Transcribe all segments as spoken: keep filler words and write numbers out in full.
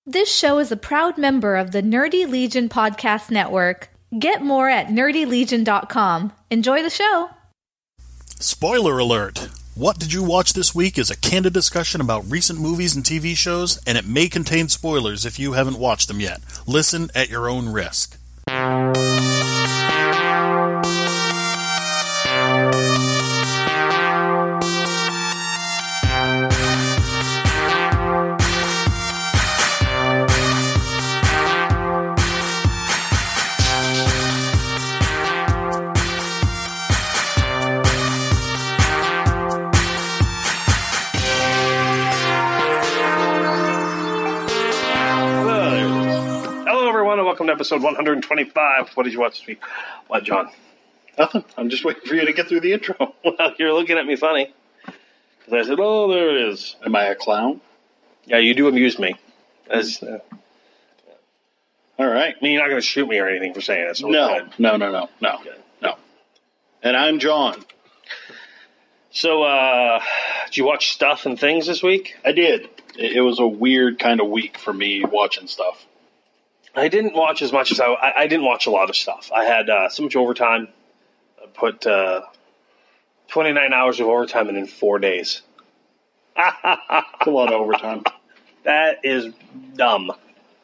This show is a proud member of the Nerdy Legion Podcast Network. Get more at nerdy legion dot com. Enjoy the show. Spoiler alert! What Did You Watch This Week is a candid discussion about recent movies and T V shows, and it may contain spoilers if you haven't watched them yet. Listen at your own risk. Episode one twenty-five. What did you watch this week? What, John? Nothing. I'm just waiting for you to get through the intro. Well, you're looking at me funny. Because I said, oh, there it is. Am I a clown? Yeah, you do amuse me. As, uh, All right. I mean, you're not going to shoot me or anything for saying it. So no, no, no, no, no, okay. no. And I'm John. So, uh, did you watch stuff and things this week? I did. It was a weird kind of week for me watching stuff. I didn't watch as much as I, I, I didn't watch a lot of stuff. I had uh, so much overtime. I put uh, twenty-nine hours of overtime in in four days. It's a lot of overtime. That is dumb.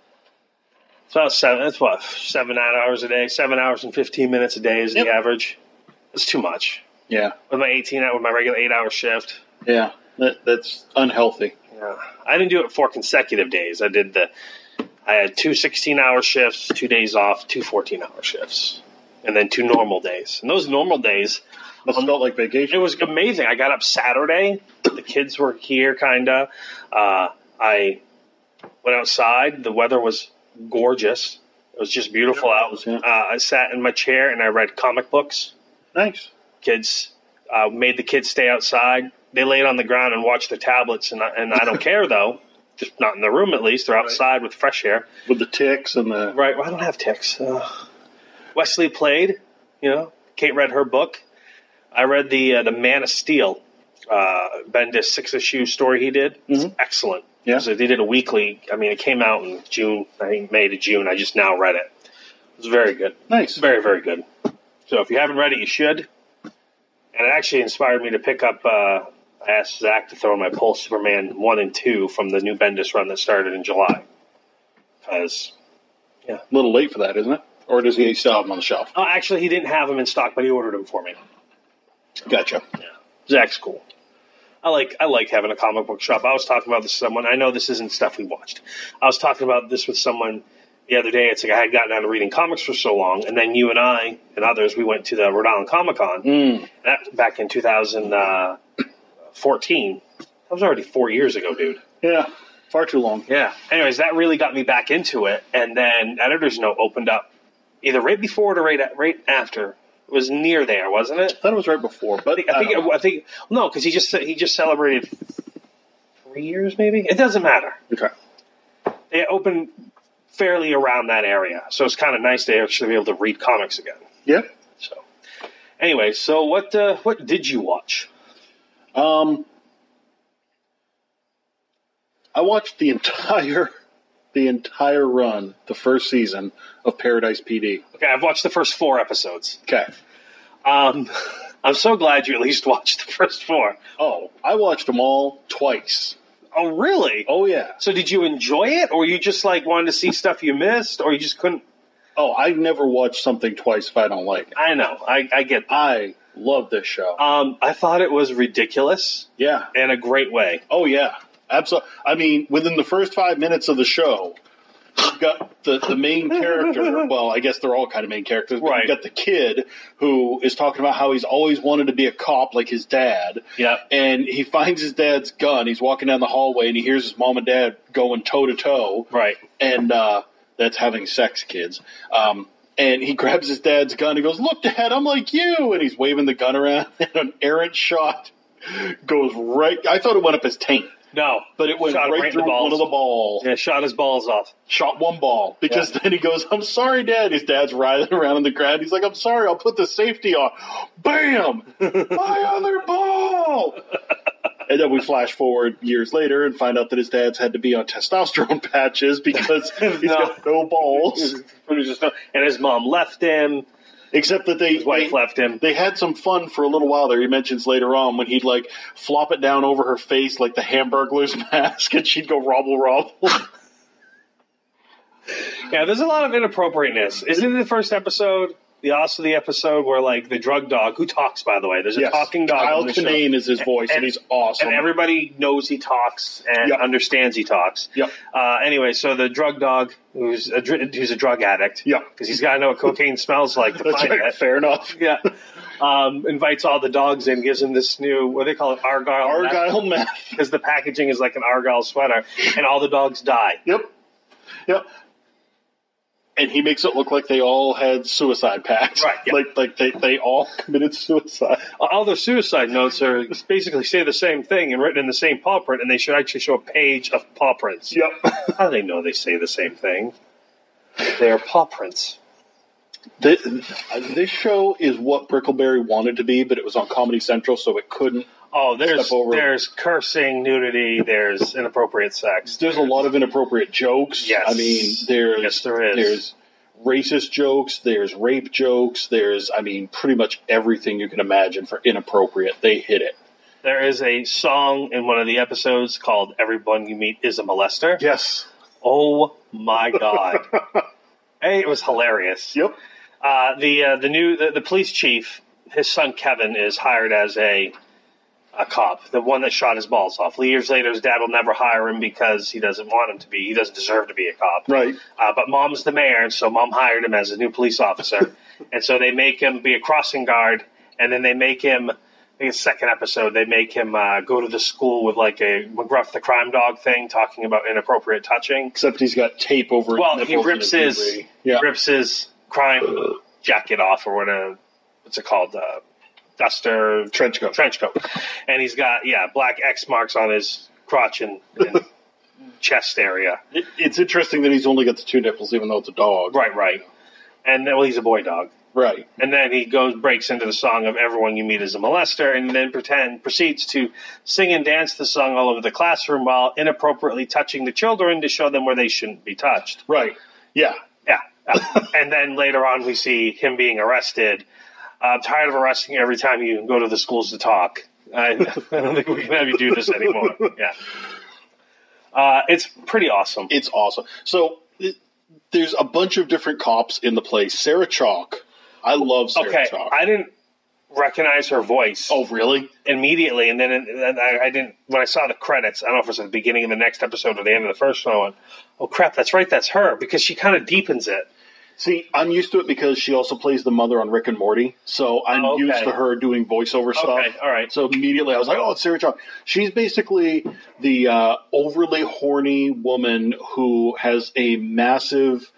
It's about seven. That's what seven, nine hours a day. Seven hours and fifteen minutes a day is yep. the average. That's too much. Yeah. With my eighteen hour, with my regular eight hour shift. Yeah, that, that's unhealthy. Yeah, I didn't do it four consecutive days. I did the. I had two sixteen-hour shifts, two days off, two fourteen-hour shifts, and then two normal days. And those normal days... Must have felt like vacation. It was amazing. I got up Saturday. The kids were here, kind of. Uh, I went outside. The weather was gorgeous. It was just beautiful out. Was, yeah. uh, I sat in my chair, and I read comic books. Nice. Kids uh, made the kids stay outside. They laid on the ground and watched their tablets, and I, and I don't care, though. Just not in the room, at least. They're outside right. with fresh air. With the ticks and the... Right. Well, I don't have ticks. Uh, Wesley played, you know. Kate read her book. I read the uh, the Man of Steel, uh, Bendis six-issue story he did. It's mm-hmm. excellent. Yeah. So they did a weekly. I mean, it came out in June, I think May to June. I just now read it. It was very good. Nice. Very, very good. So if you haven't read it, you should. And it actually inspired me to pick up... Uh, I asked Zach to throw in my Pole Superman one and two from the new Bendis run that started in July. Because, yeah. A little late for that, isn't it? Or does he still have them on the shelf? Oh, actually, he didn't have them in stock, but he ordered them for me. Gotcha. Yeah. Zach's cool. I like I like having a comic book shop. I was talking about this with someone. I know this isn't stuff we watched. I was talking about this with someone the other day. It's like I had gotten out of reading comics for so long, and then you and I and others, we went to the Rhode Island Comic Con mm. that, back in two thousand fourteen. That was already four years ago, dude. Yeah, far too long. Yeah. Anyways, that really got me back into it, and then Editor's Note opened up either right before or right, right after. It was near there, wasn't it? I thought it was right before, but I think I think, it, I think no, because he just he just celebrated three years, maybe. It doesn't matter. Okay. It opened fairly around that area, so it's kind of nice to actually be able to read comics again. Yeah. So, anyway, so what uh, what did you watch? Um, I watched the entire the entire run, the first season of Paradise P D. Okay, I've watched the first four episodes. Okay. Um, I'm so glad you at least watched the first four. Oh, I watched them all twice. Oh, really? Oh, yeah. So did you enjoy it, or you just like wanted to see stuff you missed, or you just couldn't? Oh, I never watch something twice if I don't like it. I know. I, I get that. I love this show. Um, I thought it was ridiculous. Yeah. In a great way. Oh, yeah. Absolutely. I mean, within the first five minutes of the show, you've got the, the main character. Well, I guess they're all kind of main characters. But right. You've got the kid who is talking about how he's always wanted to be a cop like his dad. Yep. And he finds his dad's gun. He's walking down the hallway, and he hears his mom and dad going toe-to-toe. Right. And uh, that's having sex, kids. Um, and he grabs his dad's gun and goes, "Look, Dad, I'm like you." And he's waving the gun around, and an errant shot goes right. I thought it went up his taint. No. But it went shot right through one of the balls. Yeah, shot his balls off. Shot one ball. Because yeah. then he goes, "I'm sorry, Dad." His dad's writhing around on the ground. He's like, "I'm sorry, I'll put the safety on." Bam! My other ball! And then we flash forward years later and find out that his dad's had to be on testosterone patches because he's No. got no balls. And his mom left him. Except that they, His wife they, left him. they had some fun for a little while there. He mentions later on when he'd like flop it down over her face like the Hamburglar's mask and she'd go robble robble. Yeah, there's a lot of inappropriateness. Isn't it the first episode? The also the episode where like the drug dog, who talks by the way, there's a Yes. talking dog. Kyle on the show. Kinane is his voice and, And- he's awesome. And everybody knows he talks and Yep. understands he talks. Yep. Uh, anyway, so the drug dog, who's a, dr- who's a drug addict, Yep. because he's got to know what cocaine smells like to That's find right. it. Fair enough. Yeah, um, invites all the dogs in, gives them this new, what do they call it, Argyle, Argyle meth. because the packaging is like an Argyle sweater, and all the dogs die. Yep. Yep. And he makes it look like they all had suicide pacts. Right, yeah. Like like they, they all committed suicide. All their suicide notes are basically say the same thing and written in the same paw print, and they should actually show a page of paw prints. Yep. How do they know they say the same thing? They're paw prints. This, this show is what Brickleberry wanted to be, but it was on Comedy Central, so it couldn't. Oh, there's Step over. there's cursing, nudity, there's inappropriate sex. There's a lot of inappropriate jokes. Yes. I mean, there's Yes, there is. there's racist jokes, there's rape jokes, there's I mean, pretty much everything you can imagine for inappropriate. They hit it. There is a song in one of the episodes called "Everyone You Meet Is a Molester." Yes. Oh my god! Hey, it was hilarious. Yep. Uh, the uh, the new the, the police chief, his son Kevin, is hired as a a cop, the one that shot his balls off. Years later, his dad will never hire him because he doesn't want him to be. He doesn't deserve to be a cop. Right. Uh, but mom's the mayor, and so mom hired him as a new police officer. And so they make him be a crossing guard, and then they make him, I think it's the second episode, they make him uh, go to the school with like a McGruff the crime dog thing, talking about inappropriate touching. Except he's got tape over his Well, he nipples rips and his, puberty. he Yeah. rips his crime jacket off, or whatever, what's it called, uh, duster, Trench coat. trench coat. And he's got, yeah, black X marks on his crotch and, and chest area. It, it's interesting that he's only got the two nipples, even though it's a dog. Right, right. And then, well, he's a boy dog. Right. And then he goes, breaks into the song of "Everyone You Meet Is a Molester," and then pretend proceeds to sing and dance the song all over the classroom while inappropriately touching the children to show them where they shouldn't be touched. Right. Yeah. Yeah. Uh, and then later on, we see him being arrested. Uh, I'm tired of arresting you every time you go to the schools to talk. I, I don't think we can have you do this anymore. Yeah. Uh, it's pretty awesome. It's awesome. So it, there's a bunch of different cops in the place. Sarah Chalk. I love Sarah Okay, Chalk. I didn't recognize her voice. oh, really? Immediately, and then and then I, I didn't. When I saw the credits, I don't know if it was at the beginning of the next episode or the end of the first one. I went, "Oh crap, that's right, that's her," because she kind of deepens it. See, I'm used to it because she also plays the mother on Rick and Morty. So I'm Oh, okay. used to her doing voiceover stuff. Okay, all right. So immediately I was like, oh, it's Sarah Chalk. She's basically the uh, overly horny woman who has a massive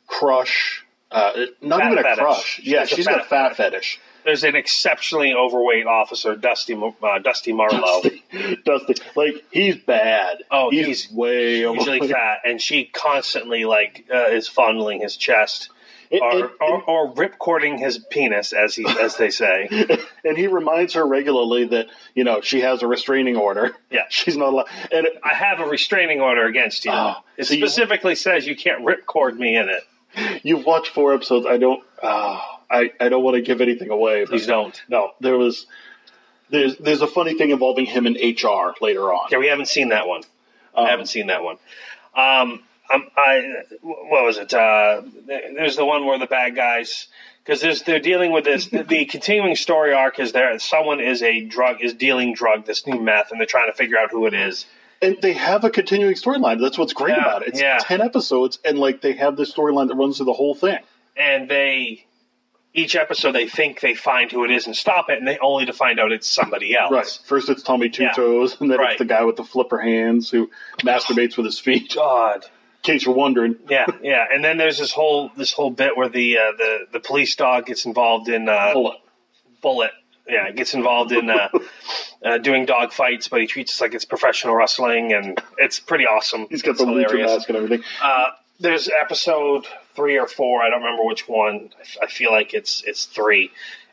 crush. Uh, not Fat even a fetish. crush. She Yeah, has a she's fat got a fat fetish. There's an exceptionally overweight officer, Dusty uh, Dusty Marlowe, Dusty. Like, he's bad. Oh, he's, he's way usually overweight. fat, and she constantly like uh, is fondling his chest. And- Or, and- or, or ripcording his penis, as he as they say. And he reminds her regularly that, you know, she has a restraining order. Yeah. She's not allowed. And it, I have a restraining order against you. Oh, it so you- specifically says you can't ripcord me in it. you've watched four episodes. I don't. Uh, I I don't want to give anything away. but- Please don't. No, there was. There's there's a funny thing involving him in H R later on. Yeah, we haven't seen that one. Um, I haven't seen that one. Um, um, I what was it? Uh, there's the one where the bad guys, because there's they're dealing with this. The, the continuing story arc is there. Someone is a drug is dealing drug, this new meth, and they're trying to figure out who it is. And they have a continuing storyline. That's what's great Yeah, about it. It's yeah. ten episodes, and like they have this storyline that runs through the whole thing. And they each episode they think they find who it is and stop it, and they only to find out it's somebody else. Right. First, it's Tommy Two Yeah. Toes, and then Right. it's the guy with the flipper hands who masturbates with his feet. God. In case you're wondering. Yeah, yeah. And then there's this whole this whole bit where the uh, the the police dog gets involved in uh, Bullet. Bullet. Yeah, gets involved in uh, uh, doing dog fights, but he treats it like it's professional wrestling, and it's pretty awesome. He's got It's the lucha hilarious. mask and everything. Uh, there's episode three or four. I don't remember which one. I f- I feel like it's it's three.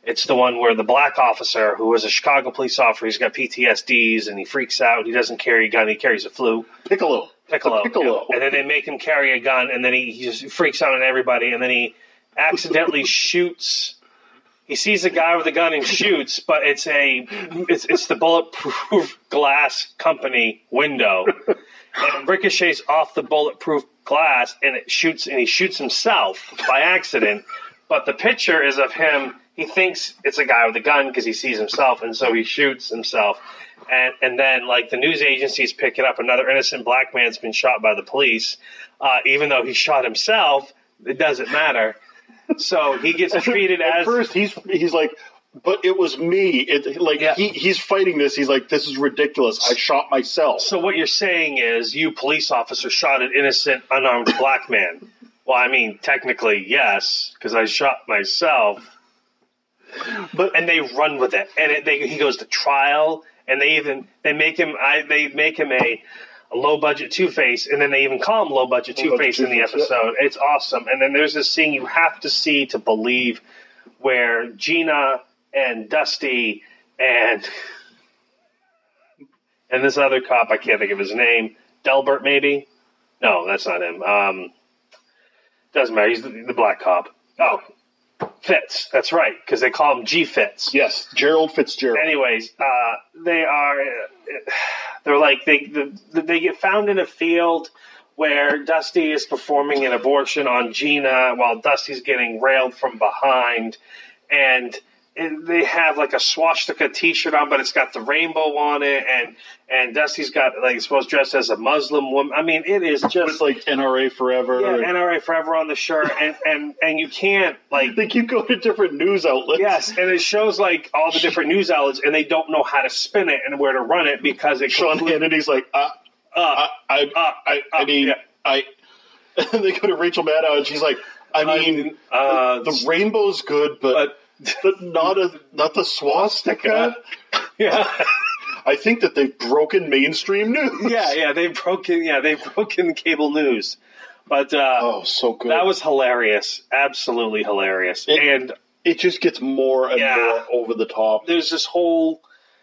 It's the one where the black officer, who was a Chicago police officer, he's got P T S Ds and he freaks out. He doesn't carry a gun. He carries a flu. Piccolo. Piccolo. Piccolo. Yeah. And then they make him carry a gun, and then he, he just freaks out on everybody, and then he accidentally shoots. He sees a guy with a gun and shoots, but it's a it's, it's the Bulletproof Glass Company window. And it ricochets off the bulletproof glass, and it shoots, and he shoots himself by accident. But the picture is of him. He thinks it's a guy with a gun because he sees himself, and so he shoots himself. And and then, like, the news agencies pick it up. Another innocent black man's been shot by the police. Uh, even though he shot himself, it doesn't matter. So he gets treated At as... first, he's he's like, but it was me. It, like Yeah. he, he's fighting this. He's like, this is ridiculous. I shot myself. So what you're saying is you, police officer, shot an innocent, unarmed black man. Well, I mean, technically, yes, because I shot myself. But And they run with it, and it, they, he goes to trial, and they even they make him I they make him a, a low budget Two Face, and then they even call him low budget Two Face in the Two-Face, episode. It's awesome. And then there's this scene you have to see to believe, where Gina and Dusty and and this other cop, I can't think of his name, Delbert maybe. No, that's not him. Um, doesn't matter. He's the, the black cop. Oh. Fitz, that's right, because they call him G Fitz. yes, Gerald Fitzgerald. Anyways, uh, they are, they're like, they the, they get found in a field where Dusty is performing an abortion on Gina while Dusty's getting railed from behind, and, and they have like a swastika t-shirt on, but it's got the rainbow on it, and and Dusty's got, like, supposed dressed as a Muslim woman. I mean, it is just... With like N R A Forever. Yeah, N R A Forever on the shirt, and, and, and you can't, like... They keep going to different news outlets. Yes, and it shows, like, all the different news outlets, and they don't know how to spin it and where to run it because it... Sean completely- Hannity's like, uh, Uh, I, I, uh, I, I uh, mean, yeah. I... And they go to Rachel Maddow, and she's like, I mean, uh, the rainbow's good, but, but not a not the swastika. yeah, I think that they've broken mainstream news. yeah, yeah, they've broken, yeah, they've broken cable news. But uh, Oh, so good. that was hilarious, absolutely hilarious. It- and It just gets more and Yeah. more over the top. there's this whole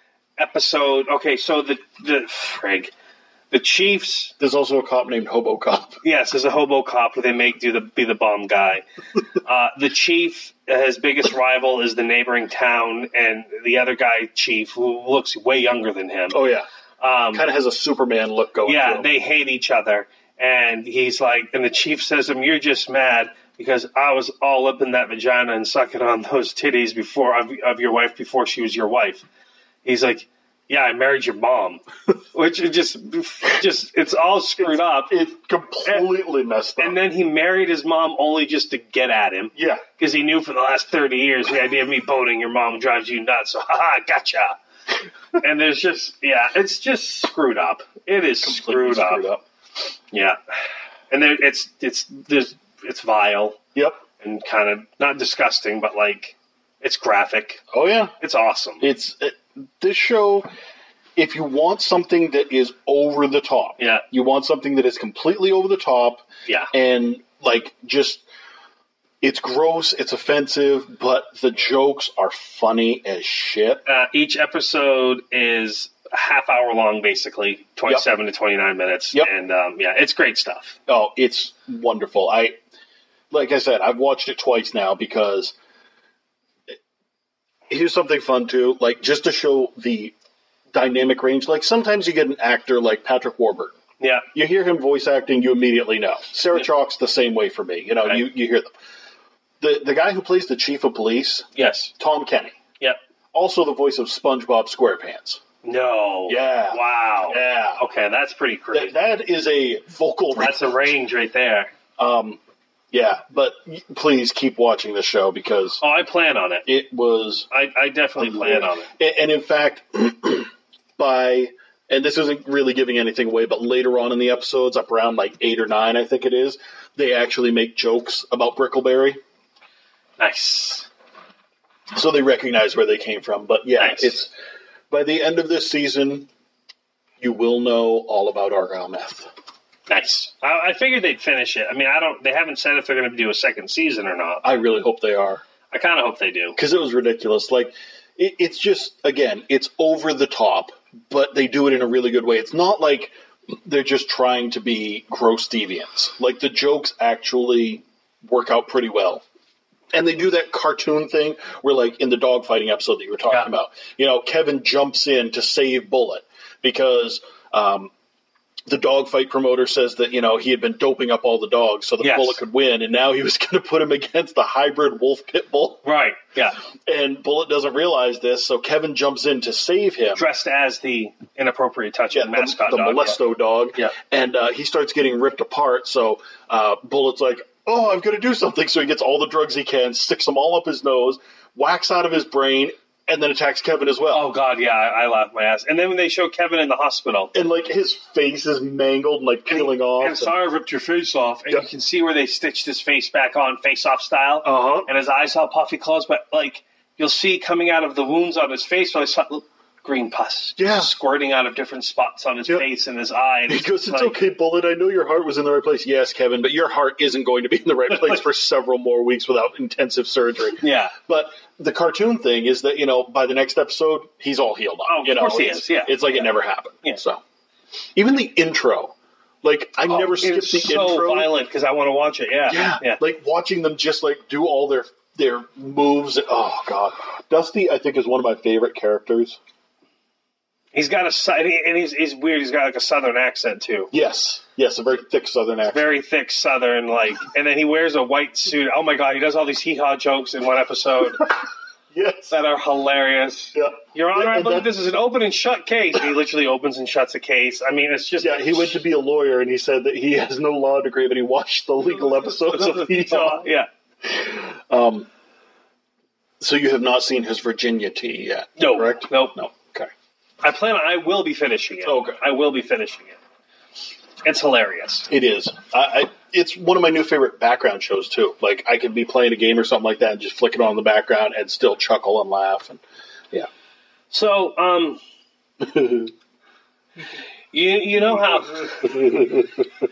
episode. Okay, so the the frig, the Chiefs. There's also a cop named Hobo Cop. Yes, there's a hobo cop who they make do the be the bomb guy. uh, the chief, his biggest rival is the neighboring town, and the other guy, chief, who looks way younger than him. Oh, yeah. Um, Kind of has a Superman look going yeah, to him. they hate each other, and he's like, and the chief says to him, "You're just mad because I was all up in that vagina and sucking on those titties before of, of your wife before she was your wife." He's like, "Yeah, I married your mom," which is just, just it's all screwed up. It's completely messed up. And then he married his mom only just to get at him. yeah. Because he knew for the last thirty years the idea of me boning your mom drives you nuts. So, haha, gotcha. And there's just, yeah, it's just screwed up. It is Completely screwed up. screwed up. Yeah. And there, it's, it's, there's, it's vile Yep. and kind of, not disgusting, but like, it's graphic. Oh, yeah. It's awesome. It's it, this show, if you want something that is over the top, Yeah. you want something that is completely over the top, Yeah. and like just it's gross, it's offensive, but the jokes are funny as shit. Uh, each episode is a half hour long, basically, twenty-seven to twenty-nine minutes. Yep. And, um, yeah, it's great stuff. Oh, it's wonderful. I like I said, I've watched it twice now because here's something fun too, like just to show the dynamic range. Like sometimes you get an actor like Patrick Warburton. Yeah. You hear him voice acting, you immediately know. Sarah Yeah. Chalk's the same way for me. You know, Right. you, you hear them. The the guy who plays the chief of police, Yes. Tom Kenny, Yep. also the voice of SpongeBob SquarePants. No. Yeah. Wow. Yeah. Okay, that's pretty crazy. That, that is a vocal That's a range right there. Um, yeah, but please keep watching the show because Oh, I plan on it. it was... I, I definitely plan on it. And, and in fact, by... And this isn't really giving anything away, but later on in the episodes, up around like eight or nine, I think it is, they actually make jokes about Brickleberry. Nice. So they recognize where they came from. But yeah, Nice. it's by the end of this season, you will know all about Argyle Meth. Nice. I, I figured they'd finish it. I mean, I don't. They haven't said if they're going to do a second season or not. I really hope they are. I kind of hope they do. Because it was ridiculous. Like, it, it's just, again, it's over the top, but they do it in a really good way. It's not like they're just trying to be gross deviants. Like, the jokes actually work out pretty well. And they do that cartoon thing where, like, in the dogfighting episode that you were talking Yeah. about, you know, Kevin jumps in to save Bullet because um, the dogfight promoter says that, you know, he had been doping up all the dogs so that Yes. Bullet could win, and now he was going to put him against the hybrid wolf pit bull. Right, yeah. And Bullet doesn't realize this, so Kevin jumps in to save him. Dressed as the inappropriate touching Yeah, mascot the, the dog. Molesto dog. Yeah. And uh, he starts getting ripped apart, so uh, Bullet's like, oh, I've got to do something. So he gets all the drugs he can, sticks them all up his nose, whacks out of his brain, and then attacks Kevin as well. Oh, God, yeah, I, I laughed my ass. And then when they show Kevin in the hospital. And, like, his face is mangled and, like, peeling and, off. And sorry I ripped your face off. And Yeah. you can see where they stitched his face back on face-off style. Uh-huh. And his eyes all puffy closed. But, like, you'll see coming out of the wounds on his face, where they saw green pus. Yeah. Squirting out of different spots on his Yep. face and his eye. And He it's goes, it's like, okay, Bullet. I know your heart was in the right place. Yes, Kevin, but your heart isn't going to be in the right place for several more weeks without intensive surgery. Yeah. But the cartoon thing is that, you know, by the next episode, he's all healed up. Oh, of you know, course he it's, is, yeah. It's like Yeah. it never happened. Yeah. So, even the intro, like, I Oh, never skipped it's the so intro. violent because I want to watch it. Yeah. Yeah. Yeah. Like, watching them just, like, do all their their moves. And, oh, God. Dusty, I think, is one of my favorite characters. He's got a, su- and he- and he's, he's weird. He's got like a southern accent too. Yes. Yes, a very thick southern accent. Very thick southern, like, and then he wears a white suit. Oh my God, he does all these hee-haw jokes in one episode Yes. that are hilarious. Yeah. Your Honor, Yeah, I and believe that- this is an open and shut case. And he literally opens and shuts a case. I mean, it's just. Yeah, he went to be a lawyer, and he said that he has no law degree, but he watched the legal episodes of Hee-Haw. Yeah. Um, so you have not seen his Virginia tea yet, No. correct? Nope. No. Okay. I plan on, I will be finishing it. Okay. I will be finishing it. It's hilarious. It is. I, I, it's one of my new favorite background shows, too. Like, I could be playing a game or something like that and just flick it on in the background and still chuckle and laugh. And yeah. So, um, you you know how.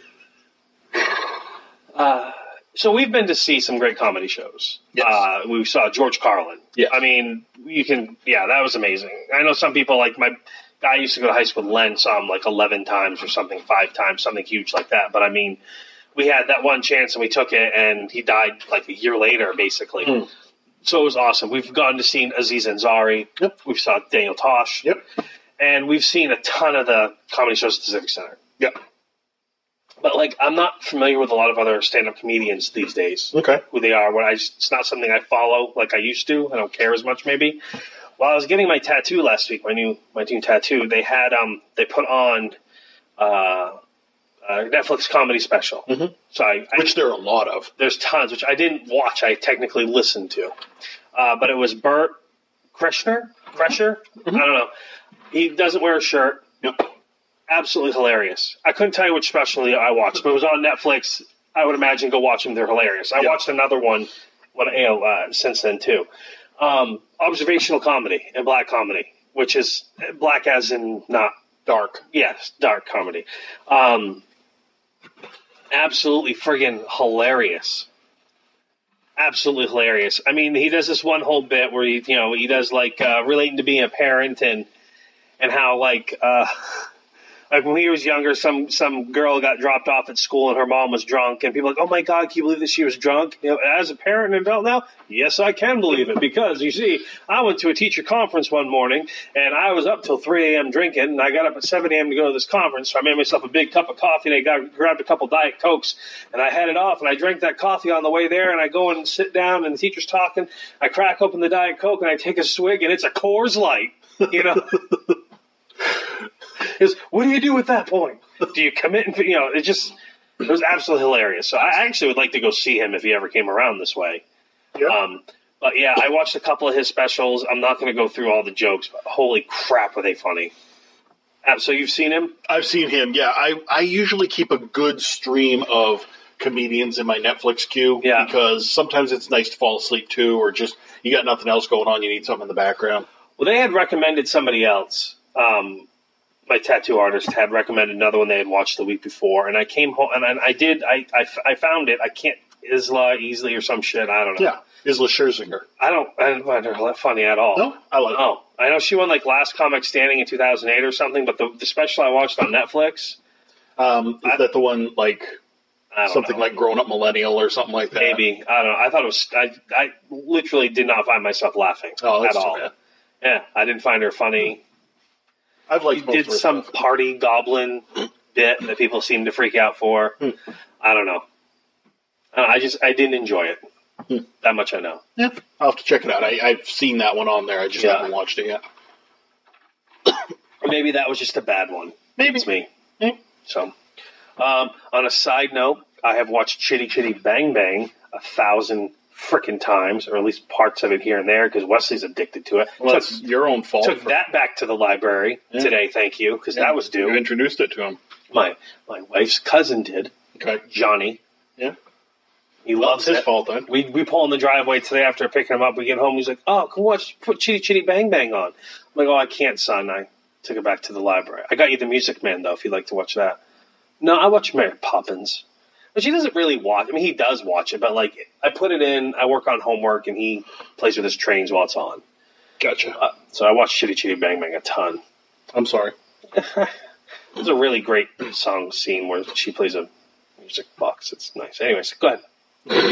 uh, so we've been to see some great comedy shows. Yes. Uh, we saw George Carlin. Yes. I mean, you can. Yeah, that was amazing. I know some people like my guy used to go to high school with Len, saw him like eleven times or something, five times, something huge like that. But I mean, we had that one chance and we took it, and he died like a year later, basically. Mm. So it was awesome. We've gone to see Aziz Ansari. Yep. We've saw Daniel Tosh. Yep. And we've seen a ton of the comedy shows at the Civic Center. Yep. But, like, I'm not familiar with a lot of other stand-up comedians these days. Okay. Who they are. When I just, it's not something I follow like I used to. I don't care as much, maybe. While I was getting my tattoo last week, my new my new tattoo, they had um they put on uh, a Netflix comedy special. Mhm. So I, I Which there are a lot of. there's tons, which I didn't watch. I technically listened to. Uh, but it was Bert Kreischer? Kreischer? I don't know. He doesn't wear a shirt. Yep. Absolutely hilarious. I couldn't tell you which special I watched, but it was on Netflix. I would imagine go watch them. They're hilarious. I Yep. watched another one when, you know, uh, since then, too. Um, observational comedy and black comedy, which is black as in not Dark. Yes, dark comedy. Um, absolutely friggin' hilarious. Absolutely hilarious. I mean, he does this one whole bit where he, you know, he does like uh, relating to being a parent and and how like uh, like when he was younger, some some girl got dropped off at school and her mom was drunk, and people are like, oh my God, can you believe that she was drunk? You know, as a parent and adult now, yes, I can believe it, because you see, I went to a teacher conference one morning and I was up till three a.m. drinking, and I got up at seven a.m. to go to this conference, so I made myself a big cup of coffee and I got grabbed a couple Diet Cokes and I headed off and I drank that coffee on the way there, and I go and sit down and the teacher's talking, I crack open the Diet Coke and I take a swig and it's a Coors Light, you know. Is what do you do at that point? Do you commit? And, you know, it just it was absolutely hilarious. So I actually would like to go see him if he ever came around this way. Yep. Um, but yeah, I watched a couple of his specials. I'm not going to go through all the jokes, but holy crap, are they funny! Uh, so you've seen him? I've seen him, yeah. I, I usually keep a good stream of comedians in my Netflix queue, Yeah. because sometimes it's nice to fall asleep to, or just you got nothing else going on, you need something in the background. Well, they had recommended somebody else. Um, my tattoo artist had recommended another one they had watched the week before, and I came home and I, I did. I, I, I found it. I can't Isla Easley or some shit. I don't know. Yeah. Isla Scherzinger. I don't, I don't find her funny at all. No? I like No. I know she won like Last Comic Standing in two thousand eight or something, but the, the special I watched on Netflix. Um, is I- that the one, like, I don't something know. like Grown Up Millennial or something like that? Maybe. I don't know. I thought it was, I, I literally did not find myself laughing Oh, that's at too all. bad. Yeah, I didn't find her funny. I've liked She most did of her some stuff. party goblin bit that people seem to freak out for. Hmm. I don't know. I, don't know. I just, I didn't enjoy it. Hmm. That much I know. Yeah, I'll have to check it out. I, I've seen that one on there. I just Yeah. haven't watched it yet. Or maybe that was just a bad one. Maybe. It's me. Yeah. So, um, on a side note, I have watched Chitty Chitty Bang Bang a thousand frickin' times, or at least parts of it here and there, because Wesley's addicted to it. Well, took that's your own fault. took for- that back to the library Yeah. today, thank you, because Yeah, that was due. You introduced it to him. My my wife's cousin did, Okay. Johnny. Yeah. He Well, loves it's his it. fault then. We we pull in the driveway today after picking him up. We get home. He's like, "Oh, come watch, put Chitty Chitty Bang Bang on." I'm like, "Oh, I can't, son. I took it back to the library. I got you the Music Man though, if you'd like to watch that." No, I watch Mary Poppins, but she doesn't really watch. I mean, he does watch it, but like, I put it in. I work on homework, and he plays with his trains while it's on. Gotcha. Uh, so I watch Chitty Chitty Bang Bang a ton. I'm sorry. There's a really great song scene where she plays a music box. It's nice. Anyways, go ahead.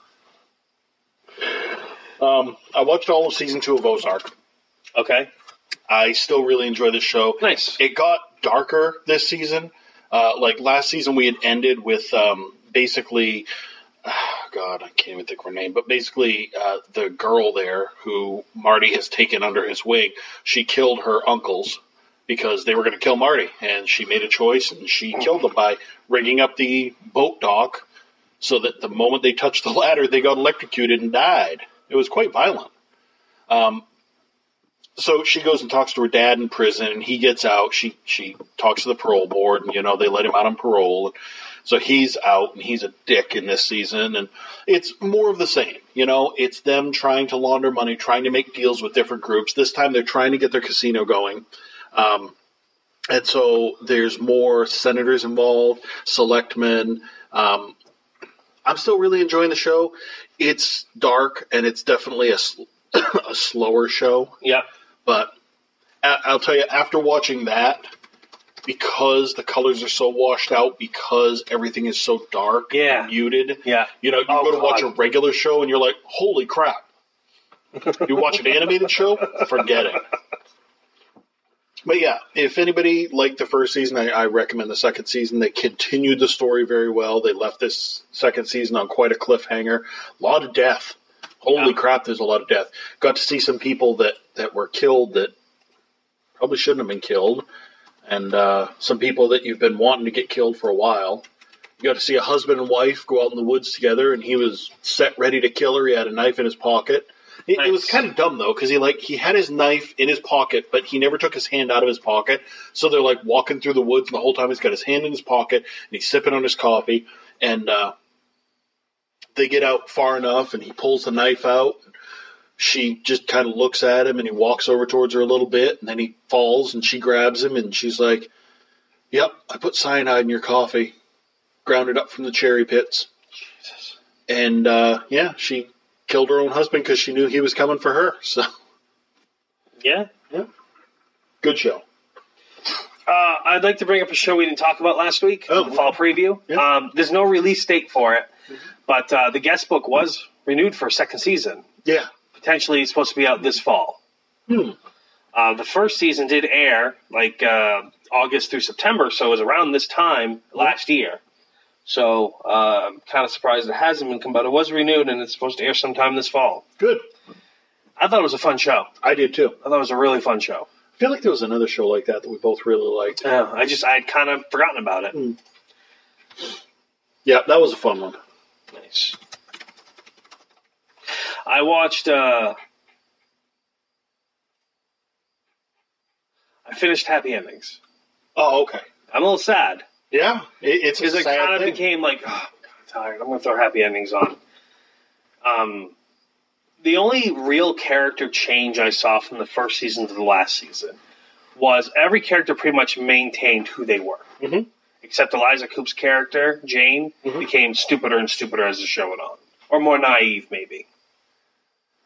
Um, I watched all of season two of Ozark. Okay. I still really enjoy this show. Nice. It got darker this season. Uh, like last season, we had ended with um, basically, oh God, I can't even think of her name, but basically uh, the girl there who Marty has taken under his wing, she killed her uncles because they were going to kill Marty, and she made a choice, and she killed them by rigging up the boat dock so that the moment they touched the ladder, they got electrocuted and died. It was quite violent. Um, so she goes and talks to her dad in prison, and he gets out. She she talks to the parole board, and, you know, they let him out on parole. So he's out, and he's a dick in this season, and it's more of the same. You know, it's them trying to launder money, trying to make deals with different groups. This time they're trying to get their casino going. Um, and so there's more senators involved, selectmen. Um, I'm still really enjoying the show. It's dark, and it's definitely a, sl- a slower show. Yep. But I- I'll tell you, after watching that, because the colors are so washed out, because everything is so dark Yeah. and muted, Yeah. you know, you Oh, go to watch a God. regular show, and you're like, holy crap. You watch an animated show? Forget it. But yeah, if anybody liked the first season, I, I recommend the second season. They continued the story very well. They left this second season on quite a cliffhanger. A lot of death. Holy Yeah. crap, there's a lot of death. Got to see some people that, that were killed that probably shouldn't have been killed. And uh, some people that you've been wanting to get killed for a while. You got to see a husband and wife go out in the woods together, and he was set ready to kill her. He had a knife in his pocket. It, it was Nice. kind of dumb though, because he like he had his knife in his pocket, but he never took his hand out of his pocket. So they're like walking through the woods, and the whole time he's got his hand in his pocket, and he's sipping on his coffee. And uh, they get out far enough, and he pulls the knife out. She just kind of looks at him, and he walks over towards her a little bit, and then he falls, and she grabs him, and she's like, "Yep, I put cyanide in your coffee, ground it up from the cherry pits." Jesus. And uh, yeah, she killed her own husband because she knew he was coming for her. So, Yeah. yeah, good show. Uh, I'd like to bring up a show we didn't talk about last week, Oh, the fall preview. Yeah. Mm-hmm. Um, there's no release date for it, but uh, the guest book was renewed for a second season. Yeah. Potentially it's supposed to be out this fall. Hmm. Uh, the first season did air like uh, August through September, so it was around this time last year. So uh, I'm kind of surprised it hasn't been come, but it was renewed and it's supposed to air sometime this fall. Good. I thought it was a fun show. I did too. I thought it was a really fun show. I feel like there was another show like that that we both really liked. Yeah, I just I had kind of forgotten about it. Hmm. Yeah, that was a fun one. Nice. I watched. Uh, I finished Happy Endings. Oh, okay. I'm a little sad Yeah, it, it's a because it sad kind of thing. became like, oh, I'm kind of tired. I'm going to throw Happy Endings on. Um, the only real character change I saw from the first season to the last season was every character pretty much maintained who they were. Mhm. Except Eliza Coop's character, Jane, Mhm. became stupider and stupider as the show went on. Or more naive, maybe.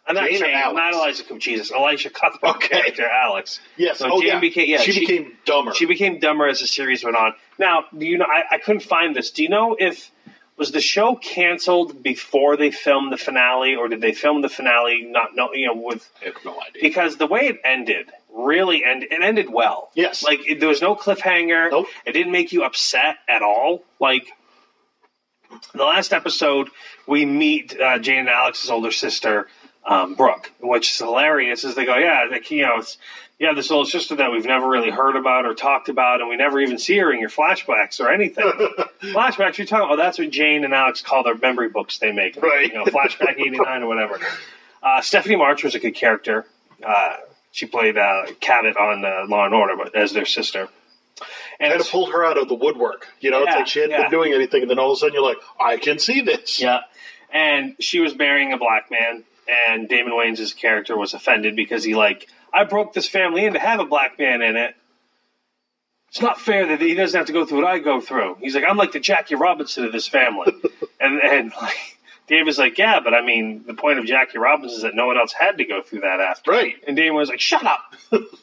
I'm not Jane Jane, and Alex. not Eliza Jesus. Elisha Cuthbert Okay. character, Alex. Yes. So oh, Jane yeah. became yeah, she, she- became dumber. She became dumber as the series went on. Now, do you know? I, I couldn't find this. Do you know if was the show canceled before they filmed the finale, or did they film the finale not know? You know, with I have no idea. because the way it ended really ended. It ended well. Yes. Like it, there was no cliffhanger. Nope. It didn't make you upset at all. Like the last episode, we meet uh, Jane and Alex's older sister, um, Brooke, which is hilarious. As they go, yeah, like, you know, it's yeah, this older sister that we've never really heard about or talked about, and we never even see her in your flashbacks or anything. Flashbacks, you're talking. Oh, that's what Jane and Alex call their memory books they make, Right. You know, Flashback eighty-nine or whatever. Uh, Stephanie March was a good character. Uh, she played uh, Cabot on uh, Law and Order, but as their sister. And kind it's- of pulled her out of the woodwork. You know, it's Yeah, like she hadn't yeah. been doing anything, and then all of a sudden you're like, I can see this. Yeah. And she was marrying a black man, and Damon Wayans' character was offended because he, like, I broke this family in to have a black man in it. It's not fair that he doesn't have to go through what I go through. He's like, I'm like the Jackie Robinson of this family. and, and, like, David's like, yeah, but I mean, the point of Jackie Robinson is that no one else had to go through that after. Right. And Damon was like, shut up.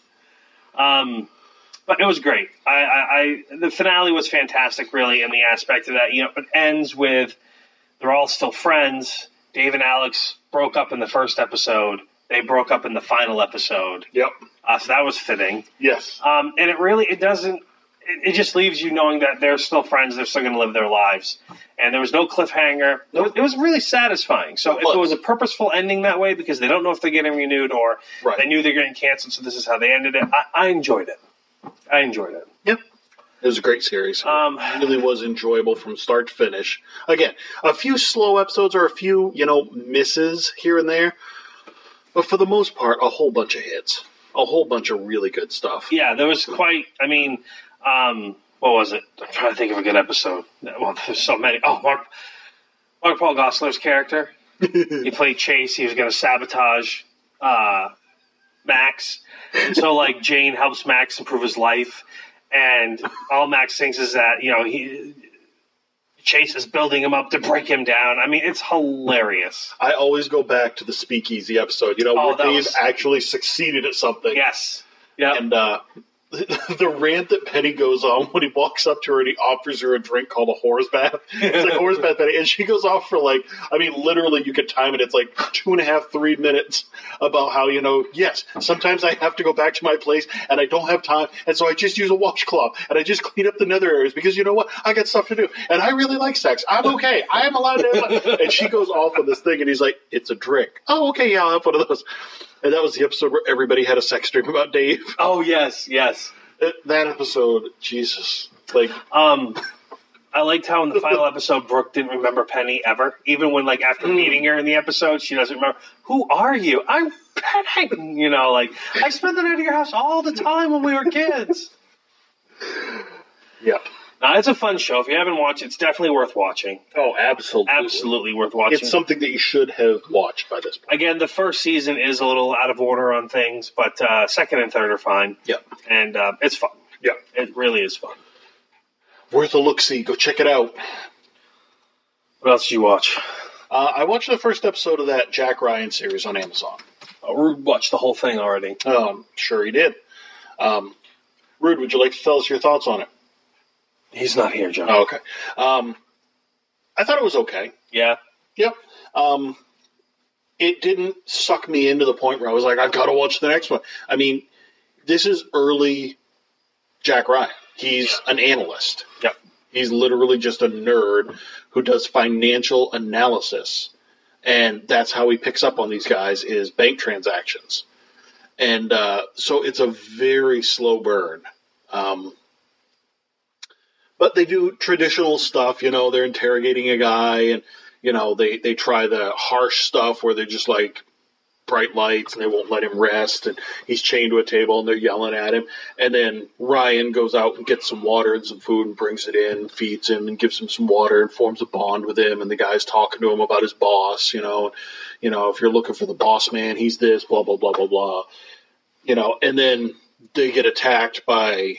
um, but it was great. I, I, I the finale was fantastic, really, in the aspect of that. You know, it ends with they're all still friends. Dave and Alex broke up in the first episode. They broke up in the final episode. Yep. Uh, so that was fitting. Yes. Um, and it really, it doesn't, it, it just leaves you knowing that they're still friends. They're still going to live their lives. And there was no cliffhanger. It was, it was really satisfying. So It if was. it was a purposeful ending that way, because they don't know if they're getting renewed or Right. they knew they're getting canceled, so this is how they ended it, I, I enjoyed it. I enjoyed it. Yep. It was a great series. Um, It really was enjoyable from start to finish. Again, a few slow episodes or a few, you know, misses here and there. But for the most part, a whole bunch of hits. A whole bunch of really good stuff. Yeah, there was quite, I mean, um, what was it? I'm trying to think of a good episode. Well, there's so many. Oh, Mark, Mark Paul Gosselaar's character. He played Chase. He was going to sabotage uh, Max. And so, like, Jane helps Max improve his life. And all Max thinks is that, you know, he Chase is building him up to break him down. I mean, it's hilarious. I always go back to the Speakeasy episode, you know, Oh, where that Dave was- actually succeeded at something. Yes. Yeah. And uh, the rant that Penny goes on when he walks up to her and he offers her a drink called a horse bath. It's like horse bath, Penny. And she goes off for like, I mean, literally you could time it. It's like two and a half, three minutes about how, you know, yes, sometimes I have to go back to my place and I don't have time. And so I just use a washcloth and I just clean up the nether areas because you know what? I got stuff to do. And I really like sex. I'm okay. I am allowed to. And she goes off on this thing and he's like, it's a drink. Oh, okay. Yeah, I'll have one of those. And that was the episode where everybody had a sex dream about Dave. Oh, yes, yes. That- That episode, Jesus. Like, Um, I liked how in the final episode, Brooke didn't remember Penny ever. Even when, like, after meeting her in the episode, she doesn't remember. Who are you? I'm Penny. You know, like, I spent the night at your house all the time when we were kids. yeah. Now, it's a fun show. If you haven't watched it, it's definitely worth watching. Oh, absolutely. Absolutely worth watching. It's something that you should have watched by this point. Again, the first season is a little out of order on things, but uh, second and third are fine. Yep. And uh, it's fun. Yeah. It really is fun. Worth a look-see. Go check it out. What else did you watch? Uh, I watched the first episode of that Jack Ryan series on Amazon. Oh, Rude watched the whole thing already. Um, sure he did. Um, Rude, would you like to tell us your thoughts on it? He's not here, John. Oh, okay. Um, I thought it was okay. Yeah. Yep. Um, it didn't suck me into the point where I was like, I've got to watch the next one. I mean, this is early Jack Ryan. He's an analyst. Yep. He's literally just a nerd who does financial analysis. And that's how he picks up on these guys is bank transactions. And uh, so it's a very slow burn. Um, but they do traditional stuff, you know, they're interrogating a guy and, you know, they, they try the harsh stuff where they're just like bright lights and they won't let him rest and he's chained to a table and they're yelling at him. And then Ryan goes out and gets some water and some food and brings it in, feeds him and gives him some water and forms a bond with him. And the guy's talking to him about his boss, you know, you know, if you're looking for the boss man, he's this, blah, blah, blah, blah, blah. You know, and then they get attacked by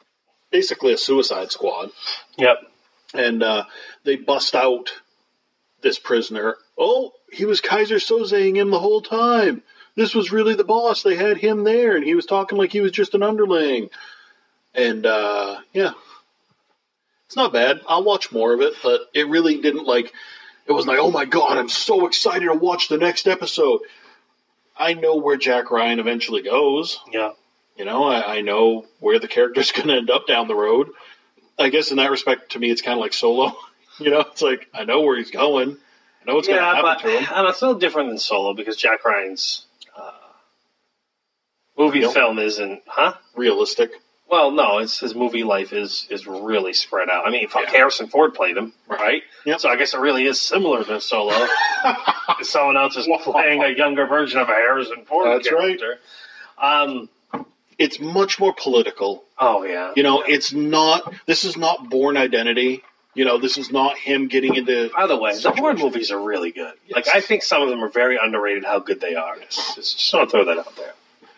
basically a suicide squad. Yep. And uh, they bust out this prisoner. Oh, he was Kaiser Sozeing him the whole time. This was really the boss. They had him there, and he was talking like he was just an underling. And, uh, yeah. It's not bad. I'll watch more of it, but it really didn't, like... It was like, oh my God, I'm so excited to watch the next episode. I know where Jack Ryan eventually goes. Yeah. You know, I, I know where the character's going to end up down the road. I guess in that respect, to me, it's kind of like Solo. You know, it's like, I know where he's going. I know what's yeah, going to happen but, to him. And it's a little different than Solo because Jack Ryan's uh, movie Nope. film isn't, huh? Realistic. Well, no, it's, his movie life is is really spread out. I mean, fuck, Yeah. Harrison Ford played him, right? Yep. So I guess it really is similar to Solo. Someone else is playing a younger version of a Harrison Ford That's right. character. Um, It's much more political. oh, yeah. You know, it's not, this is not Bourne Identity. You know, this is not him getting into... By the way, the Bourne movies are really good. Yes. Like, I think some of them are very underrated how good they are. Just, just want to throw that out there.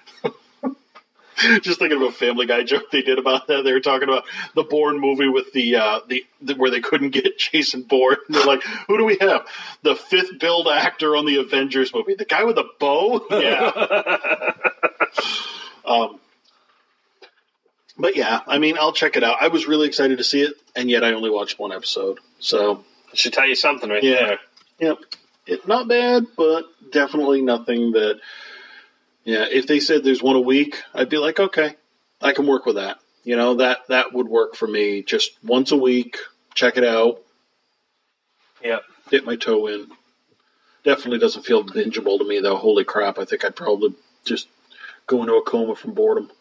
Just thinking of a Family Guy joke they did about that. They were talking about the Bourne movie with the, uh, the, the where they couldn't get Jason Bourne. And they're like, who do we have? The fifth build actor on the Avengers movie. The guy with a bow? Yeah. um, but yeah, I mean, I'll check it out. I was really excited to see it, and yet I only watched one episode. So, I should tell you something right yeah. there. Yep. It, not bad, but definitely nothing that... Yeah, if they said there's one a week, I'd be like, okay, I can work with that. You know, that, that would work for me. Just once a week, check it out, Yeah. dip my toe in. Definitely doesn't feel bingeable to me, though. Holy crap, I think I'd probably just go into a coma from boredom.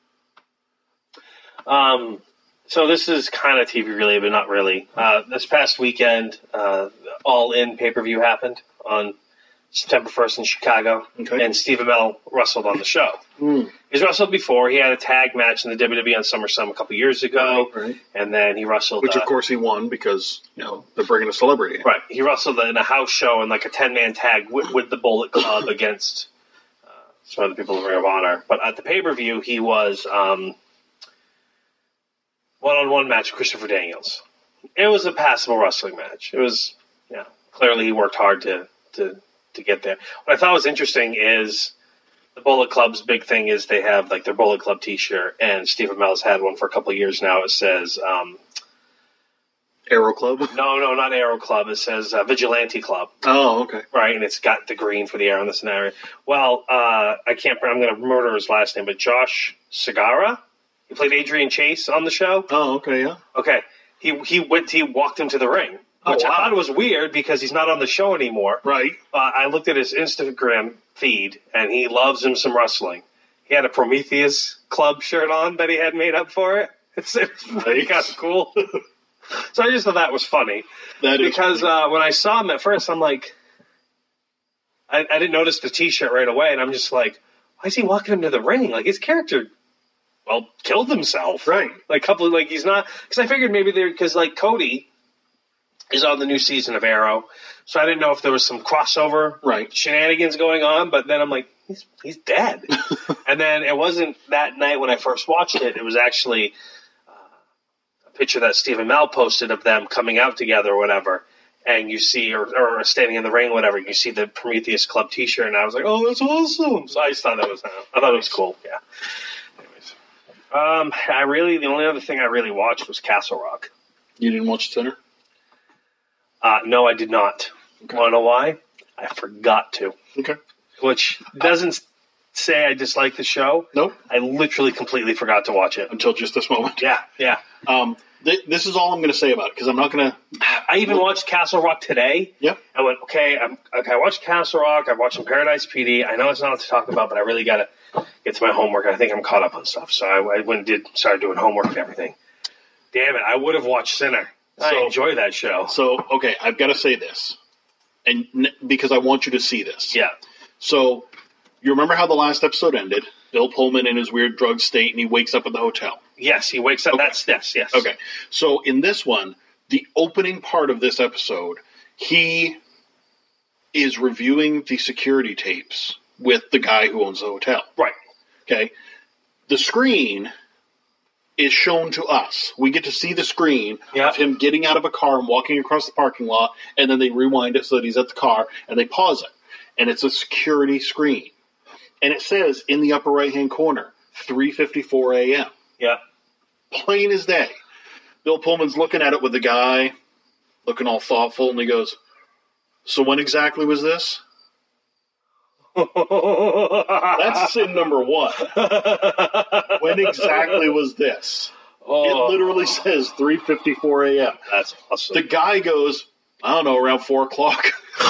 Um, so this is kind of T V related, but not really. Uh, this past weekend, uh, All In pay-per-view happened on September first in Chicago, Okay. and Stephen Amell wrestled on the show. Mm. He's wrestled before. He had a tag match in the W W E on SummerSlam a couple years ago, Right, right. and then he wrestled... Which, uh, of course, he won because, you know, they're bringing a celebrity in. Right. He wrestled in a house show in like a ten-man tag with, with the Bullet Club against uh, some other people in Ring of Honor. But at the pay-per-view, he was um, one-on-one match with Christopher Daniels. It was a passable wrestling match. It was, yeah, clearly he worked hard to, to, to get there. What I thought was interesting is the Bullet Club's big thing is they have like their Bullet Club t-shirt, and Steve Amell's had one for a couple of years now. It says... Um, Aero Club? No, no, not Aero Club. It says uh, Vigilante Club, Oh, okay. right? And it's got the green for the arrow in this scenario. Well, uh, I can't. I'm going to murder his last name, but Josh Segarra. He played Adrian Chase on the show. Oh, okay, yeah. Okay, he he went. He walked him to the ring, Oh, which wow. I thought was weird because he's not on the show anymore. Right. Uh, I looked at his Instagram feed, and he loves him some wrestling. He had a Prometheus Club shirt on that he had made up for it. It's, it's pretty Nice. kind of cool. So I just thought that was funny. That is Because uh, when I saw him at first, I'm like, I, I didn't notice the T-shirt right away, and I'm just like, why is he walking him to the ring? Like his character, well, killed himself, Right. Like couple, of, like he's not. Because I figured maybe they're because like Cody is on the new season of Arrow, so I didn't know if there was some crossover Right. shenanigans going on. But then I'm like, he's he's dead. And then it wasn't that night when I first watched it. It was actually picture that Stephen Amell posted of them coming out together or whatever, and you see, or, or standing in the ring or whatever, you see the Prometheus Club t-shirt, and I was like, oh, that's awesome. So I just thought that was, uh, I thought it was cool, yeah. Anyways. Um, I really, the only other thing I really watched was Castle Rock. You didn't watch Sinner? Uh, no, I did not. Okay. Want to know why? I forgot to. Okay. Which doesn't say I dislike the show. Nope. I literally completely forgot to watch it. Until just this moment. Yeah, yeah. Um, th- this is all I'm going to say about it, because I'm not going to... I even watched Castle Rock today. Yep. I went, okay, I'm, okay, I watched Castle Rock, I've watched some Paradise P D. I know it's not to talk about, but I really got to get to my homework. I think I'm caught up on stuff. So I, I went and did, started doing homework and everything. Damn it, I would have watched Sinner. I So- enjoy that show. So, okay, I've got to say this, and n- because I want you to see this. Yeah. So, you remember how the last episode ended? Bill Pullman in his weird drug state, and he wakes up at the hotel. Yes, he wakes up. Okay. That's, yes, yes. Okay. So, in this one, the opening part of this episode, he is reviewing the security tapes with the guy who owns the hotel. Right. Okay. The screen is shown to us. We get to see the screen yeah. of him getting out of a car and walking across the parking lot, and then they rewind it so that he's at the car, and they pause it. And it's a security screen. And it says in the upper right-hand corner, three fifty-four a.m. Yeah. Plain as day. Bill Pullman's looking at it with the guy, looking all thoughtful, and he goes, so when exactly was this? That's sin number one. When exactly was this? Oh. It literally says three fifty-four a.m. That's awesome. The guy goes, I don't know, around four o'clock.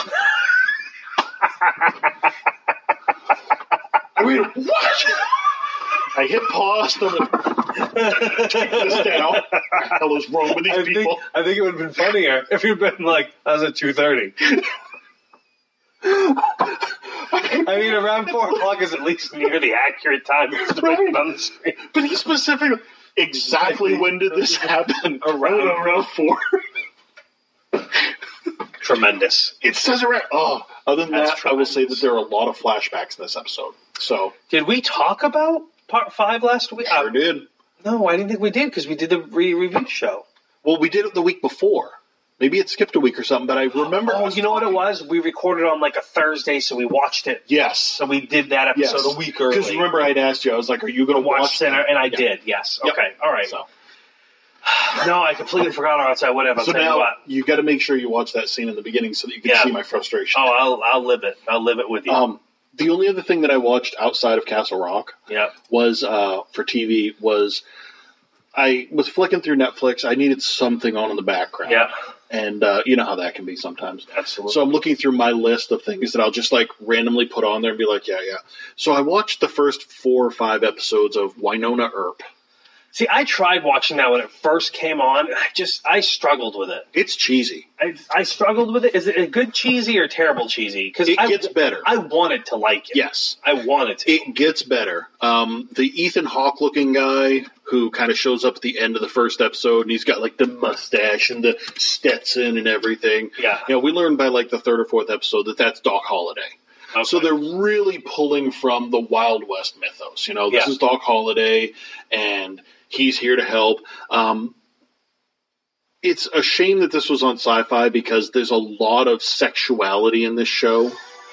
I mean, what? I hit pause. I'm like, take this down. What the hell is wrong with these I people? Think, I think it would have been funnier if you'd been like, I was at two thirty. I mean, around four o'clock is at least near the accurate time it's depicted on the screen. But he specifically, exactly when did this happen? Around, around four. Tremendous. It says around. Oh, other than That's that, tremendous. I will say that there are a lot of flashbacks in this episode. So, did we talk about part five last week? Sure uh, did. No, I didn't think we did because we did the re- review show. Well, we did it the week before. Maybe it skipped a week or something, but I remember. Oh, you know what it was? We recorded on like a Thursday, so we watched it. Yes. So we did that episode yes. a week early. Because remember, I'd asked you, I was like, "Are you going to watch, watch Center?" And I yeah. did. Yes. Yep. Okay. All right. So. No, I completely forgot about that. Whatever. I'll So tell now you what. you got to make sure you watch that scene in the beginning so that you can Yeah. see my frustration. Oh, I'll I'll live it. I'll live it with you. Um, the only other thing that I watched outside of Castle Rock yeah. was uh, for T V was I was flicking through Netflix. I needed something on in the background. Yeah. And uh, you know how that can be sometimes. Absolutely. So I'm looking through my list of things that I'll just like randomly put on there and be like, yeah, yeah. So I watched the first four or five episodes of Winona Earp. See, I tried watching that when it first came on. I just, I struggled with it. It's cheesy. I, I struggled with it. Is it a good cheesy or terrible cheesy? Because It I, gets better. I wanted to like it. Yes. I wanted to. It gets better. Um, the Ethan Hawke looking guy who kind of shows up at the end of the first episode, and he's got like the mustache and the Stetson and everything. Yeah. You know, we learned by like the third or fourth episode that that's Doc Holliday. Okay. So they're really pulling from the Wild West mythos. You know, this Yeah. is Doc Holliday, and he's here to help. Um, it's a shame that this was on Sci-Fi because there's a lot of sexuality in this show.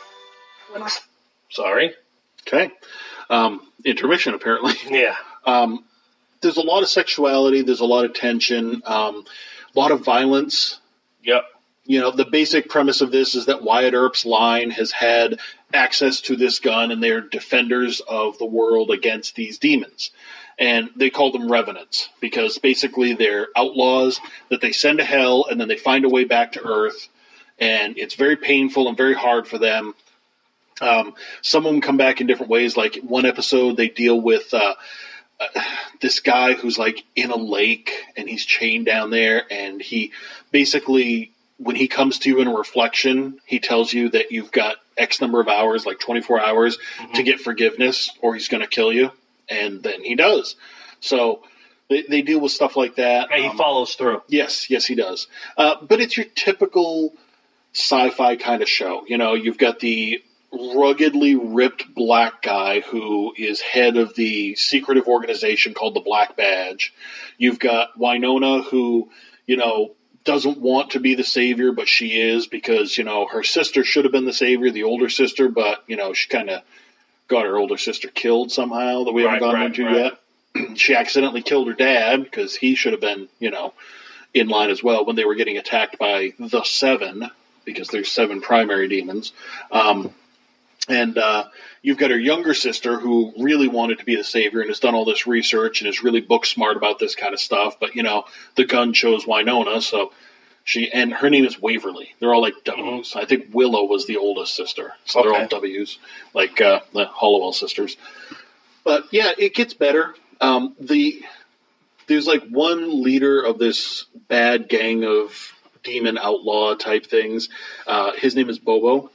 Sorry. Okay. Um, intermission, apparently. Yeah. Um, there's a lot of sexuality. There's a lot of tension. Um, a lot of violence. Yep. You know, the basic premise of this is that Wyatt Earp's line has had access to this gun, and they're defenders of the world against these demons. And they call them revenants because basically they're outlaws that they send to hell, and then they find a way back to Earth. And it's very painful and very hard for them. Um, some of them come back in different ways. Like one episode, they deal with uh, uh, this guy who's like in a lake, and he's chained down there, and he basically, when he comes to you in a reflection, he tells you that you've got X number of hours, like twenty-four hours, mm-hmm. to get forgiveness, or he's going to kill you. And then he does. So they, they deal with stuff like that. And he um, follows through. Yes, yes, he does. Uh, but it's your typical sci-fi kind of show. You know, you've got the ruggedly ripped black guy who is head of the secretive organization called the Black Badge. You've got Winona who, you know, doesn't want to be the savior, but she is because, you know, her sister should have been the savior, the older sister, but, you know, she kind of got her older sister killed somehow that we haven't Right, gone right, into right. yet. She accidentally killed her dad because he should have been, you know, in line as well when they were getting attacked by the Seven, because there's seven primary demons. Um, and uh, you've got her younger sister who really wanted to be the savior and has done all this research and is really book smart about this kind of stuff. But, you know, the gun chose Winona, so she, and her name is Waverly. They're all like W's. Mm-hmm. I think Willow was the oldest sister, so okay. they're all W's, like uh, the Hollowell sisters. But yeah, it gets better. Um, the there's like one leader of this bad gang of demon outlaw type things. Uh, his name is Bobo,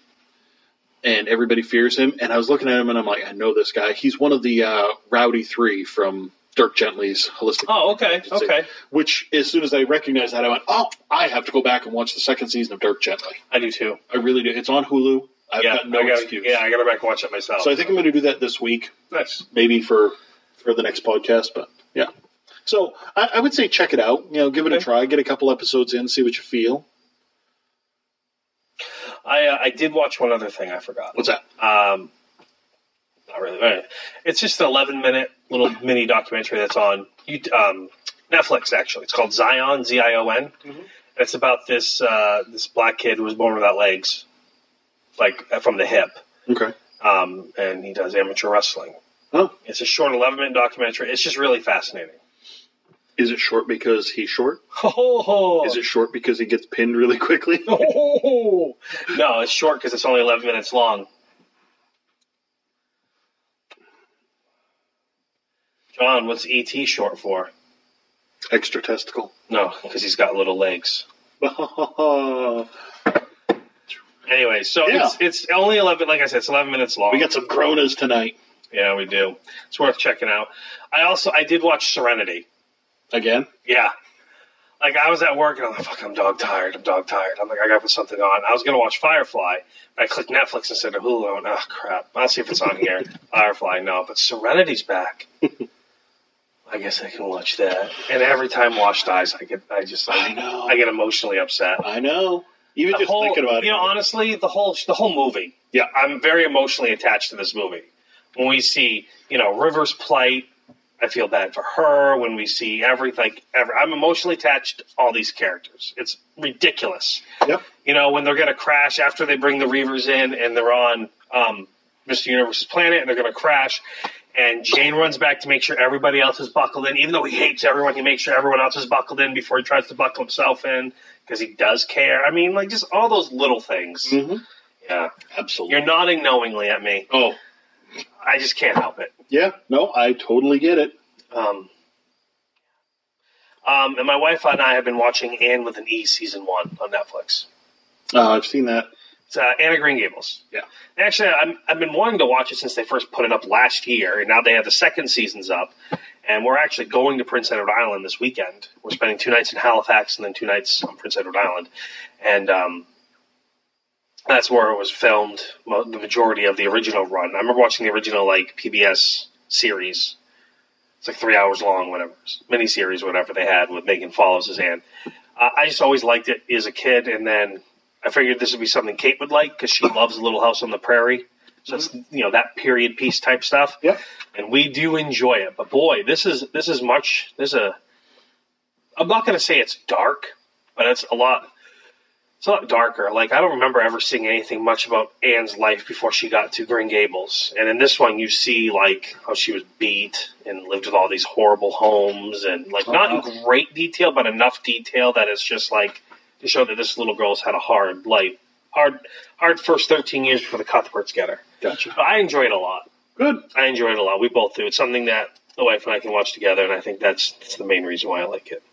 and everybody fears him. And I was looking at him, and I'm like, I know this guy. He's one of the uh, Rowdy Three from Dirk Gently's Holistic. Oh, okay, Agency, okay. Which, as soon as I recognized that, I went, oh, I have to go back and watch the second season of Dirk Gently. I do too. I really do. It's on Hulu. I've yeah, got no I gotta, excuse. Yeah, I got to back and watch it myself. So I think I'm going to do that this week. Nice. Maybe for, for the next podcast, but yeah. So I, I would say check it out. You know, give it Okay. a try. Get a couple episodes in, see what you feel. I uh, I did watch one other thing I forgot. What's that? Um, not really. Right. It's just an eleven minute little mini documentary that's on YouTube, um, Netflix. Actually, it's called Zion, Z I O N. Mm-hmm. It's about this uh, this black kid who was born without legs, like from the hip. Okay. Um, and he does amateur wrestling. Oh, It's a short eleven minute documentary. It's just really fascinating. is it short because he's short? Oh, Is it short because he gets pinned really quickly? Oh. No, it's short because it's only eleven minutes long. John, what's E T short for? Extra testicle. No, because he's got little legs. Anyway, so Yeah. it's it's only eleven. Like I said, it's eleven minutes long. We got some Gronas tonight. Yeah, we do. It's worth checking out. I also I did watch Serenity. Again? Yeah. Like, I was at work, and I'm like, fuck, I'm dog tired. I'm dog tired. I'm like, I gotta put something on. I was gonna watch Firefly. I clicked Netflix instead of Hulu. And, oh, crap. I'll see if it's on here. Firefly, no. But Serenity's back. I guess I can watch that. And every time Wash dies, I get, I just, I, I know. I get emotionally upset. I know. Even The just whole, thinking about it. you know, honestly, the whole, the whole movie. Yeah. I'm very emotionally attached to this movie. When we see, you know, River's plight, I feel bad for her. When we see everything, like, ever, I'm emotionally attached to all these characters. It's ridiculous. Yep. You know, when they're going to crash after they bring the Reavers in and they're on um, Mister Universe's planet and they're going to crash, and Jane runs back to make sure everybody else is buckled in. Even though he hates everyone, he makes sure everyone else is buckled in before he tries to buckle himself in because he does care. I mean, like, just all those little things. Mm-hmm. Yeah. Absolutely. You're nodding knowingly at me. Oh, I just can't help it. yeah. No, I totally get it. Um, um, and my wife and I have been watching Anne with an E season one on Netflix. Uh, I've seen that. It's uh, Anne of Green Gables. Yeah. Actually, I'm, I've been wanting to watch it since they first put it up last year, and now they have the second season's up. And we're actually going to Prince Edward Island this weekend. We're spending two nights in Halifax and then two nights on Prince Edward Island. And um, that's where it was filmed, mo- the majority of the original run. I remember watching the original like P B S series. It's like three hours long, whatever. Miniseries, whatever they had with Megan Follows as Anne. Uh, I just always liked it as a kid, and then I figured this would be something Kate would like because she loves Little House on the Prairie. So it's, you know, that period piece type stuff. Yeah. And we do enjoy it. But boy, this is this is much there's a I'm not gonna say it's dark, but it's a lot it's a lot darker. Like, I don't remember ever seeing anything much about Anne's life before she got to Green Gables. And in this one you see like how she was beat and lived with all these horrible homes and like not in great detail, but enough detail that it's just like to show that this little girl's had a hard life. Hard hard first thirteen years before the Cuthberts get her. Gotcha. But I enjoy it a lot. Good. I enjoy it a lot. We both do. It's something that the wife and I can watch together, and I think that's, that's the main reason why I like it.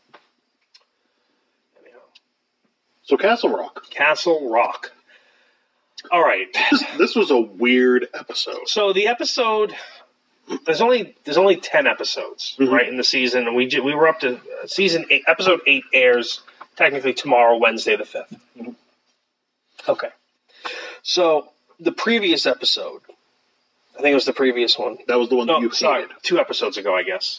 Anyhow. So Castle Rock. Castle Rock. All right. This, this was a weird episode. So the episode, there's only there's only ten episodes, Mhm. right, in the season, and we ju- we were up to uh, season eight. Episode eight airs technically tomorrow, Wednesday the fifth. Mhm. Okay. So the previous episode, I think it was the previous one. That was the one No, that you sorry, hated. two episodes ago, I guess.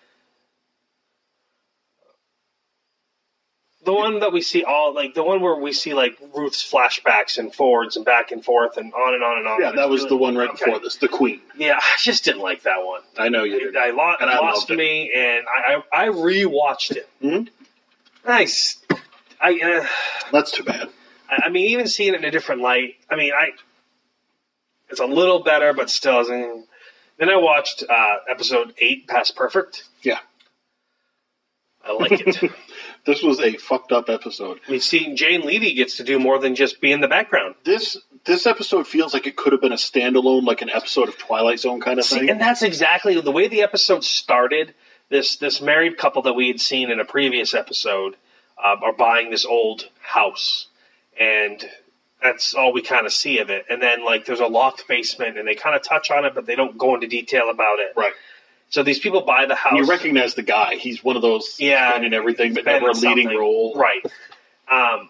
The one that we see all, like, the one where we see, like, Ruth's flashbacks and forwards and back and forth and on and on and on. Yeah, that was It's the really- one right okay. before this, the Queen. Yeah, I just didn't like that one. I know you did. I, lo- And it I lost loved it. me, and I, I, I rewatched it. Mhm. Nice. I, uh, That's too bad. I I mean, even seeing it in a different light, I mean, I it's a little better, but still isn't. Then I watched uh, episode eight, Past Perfect. Yeah. I like it. This was a fucked up episode. We see Jane Levy gets to do more than just be in the background. This this episode feels like it could have been a standalone, like an episode of Twilight Zone kind of See, thing. and that's exactly the way the episode started. This this married couple that we had seen in a previous episode uh, are buying this old house, and that's all we kind of see of it. And then, like, there's a locked basement, and they kind of touch on it, but they don't go into detail about it. Right. So these people buy the house. You recognize the guy. He's one of those Yeah, and everything, but been never a in leading something. role. Right. Um,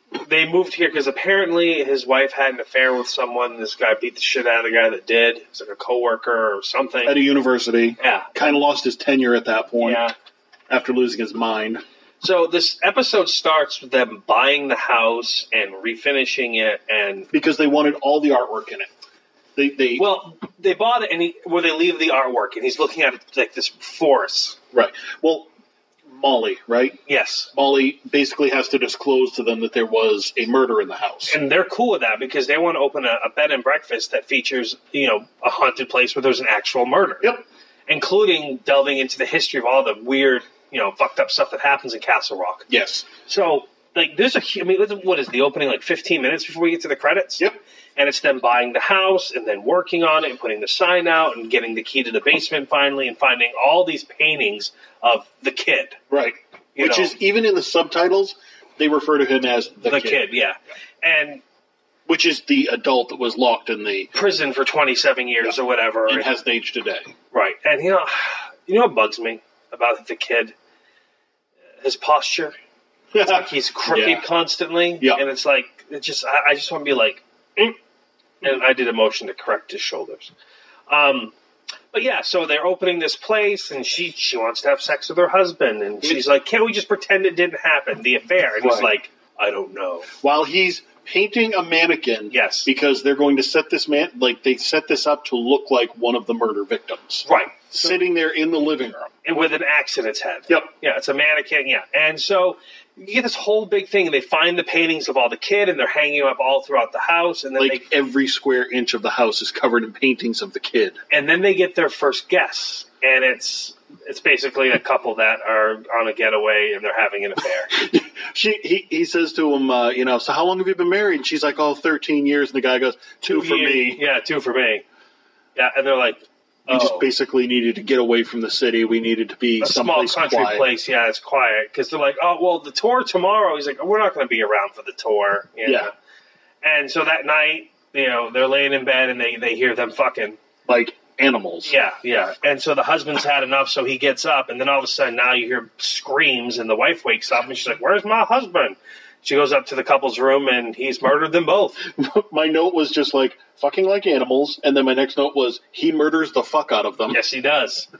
they moved here because apparently his wife had an affair with someone. This guy beat the shit out of the guy that did. It was like a coworker or something. At a university. Yeah. Kind of lost his tenure at that point. Yeah. After losing his mind. So this episode starts with them buying the house and refinishing it, and because they wanted all the artwork in it. They, they well, they bought it, and he, where they leave the artwork, and he's looking at it like this forest. Right. Well, Molly, right? Yes. Molly basically has to disclose to them that there was a murder in the house, and they're cool with that because they want to open a, a bed and breakfast that features, you know, a haunted place where there's an actual murder. Yep. Including delving into the history of all the weird, you know, fucked up stuff that happens in Castle Rock. Yes. So, like, there's a, I mean, what is the opening, like fifteen minutes before we get to the credits? Yep. And it's them buying the house and then working on it and putting the sign out and getting the key to the basement finally and finding all these paintings of the kid. Right. Which know. is, even in the subtitles, they refer to him as the, the kid. kid. Yeah. And which is the adult that was locked in the prison for twenty-seven years yeah. or whatever. And hasn't aged a day. Right. And, you know, you know what bugs me about the kid? His posture. It's like he's crooked yeah. constantly. Yeah. And it's like, it just, I, I just want to be like, mm. And I did a motion to correct his shoulders. Um, but yeah, so they're opening this place, and she she wants to have sex with her husband, and she's like, can't we just pretend it didn't happen, the affair? And right. he's like, I don't know. While he's painting a mannequin. Yes. Because they're going to set this man, like they set this up to look like one of the murder victims. Right. Sitting there in the living room. And with an axe in its head. Yep. Yeah, it's a mannequin, yeah. And so you get this whole big thing, and they find the paintings of all the kid, and they're hanging them up all throughout the house. And then like they, every square inch of the house is covered in paintings of the kid. And then they get their first guess, and it's it's basically a couple that are on a getaway, and they're having an affair. she he, he says to him, uh, you know, so how long have you been married? And she's like, oh, thirteen years. And the guy goes, two, two for years. me. Yeah, two for me. Yeah, and they're like, we oh. just basically needed to get away from the city. We needed to be a small someplace country quiet. place. Yeah, it's quiet because they're like, oh, well, the tour tomorrow. He's like, oh, we're not going to be around for the tour. You know? Yeah. And so that night, you know, they're laying in bed and they, they hear them fucking. Like animals. Yeah, yeah. And so the husband's had enough, so he gets up, and then all of a sudden now you hear screams, and the wife wakes up, and she's like, where's my husband? She goes up to the couple's room, and he's murdered them both. My note was just like, fucking like animals, and then my next note was, he murders the fuck out of them. Yes, he does.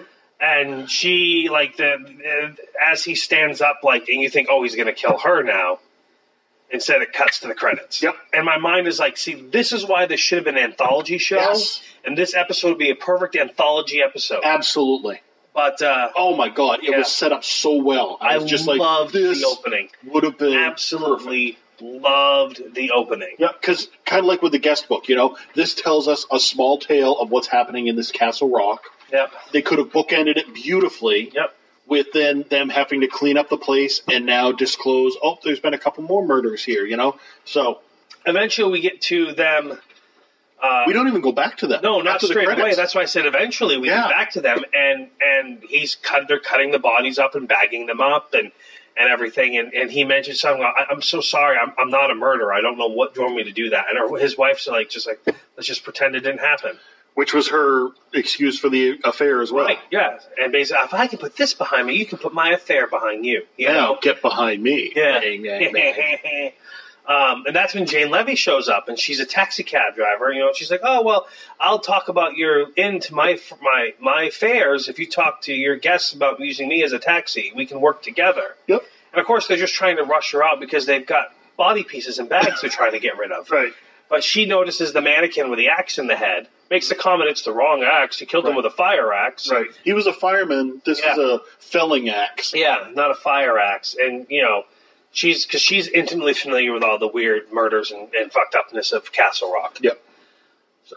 And she, like, the as he stands up, like, and you think, oh, he's going to kill her now. Instead, it cuts to the credits. Yep. And my mind is like, see, this is why this should have been an anthology show. Yes. And this episode would be a perfect anthology episode. Absolutely. But, uh... oh, my God. It yeah. was set up so well. I, I was just loved like, this the opening. Would have been Absolutely perfect. Loved the opening. Yeah, because kind of like with the guest book, you know, this tells us a small tale of what's happening in this Castle Rock. Yep. They could have bookended it beautifully. Yep. With then them having to clean up the place and now disclose, oh, there's been a couple more murders here, you know? So eventually we get to them. Uh, we don't even go back to them. No, not after straight the away. That's why I said eventually we yeah. get back to them, and and he's cut. They're cutting the bodies up and bagging them up and, and everything. And, and he mentioned something. I, I'm so sorry. I'm I'm not a murderer. I don't know what drove me to do that. And her, his wife's like, just like, let's just pretend it didn't happen. Which was her excuse for the affair as well. Right, yeah. And basically, if I can put this behind me, you can put my affair behind you. you now, know? get behind me. Yeah. Bang, bang, bang. um, and that's when Jane Levy shows up, and she's a taxi cab driver. You know, she's like, oh, well, I'll talk about your into my, my, my fares if you talk to your guests about using me as a taxi. We can work together. Yep. And, of course, they're just trying to rush her out because they've got body pieces and bags they're trying to get rid of. Right. But she notices the mannequin with the axe in the head, makes the comment it's the wrong axe. He killed right. him with a fire axe. Right. He was a fireman. This yeah. is a felling axe. Yeah, not a fire axe. And, you know, she's because she's intimately familiar with all the weird murders and, and fucked upness of Castle Rock. Yep. So,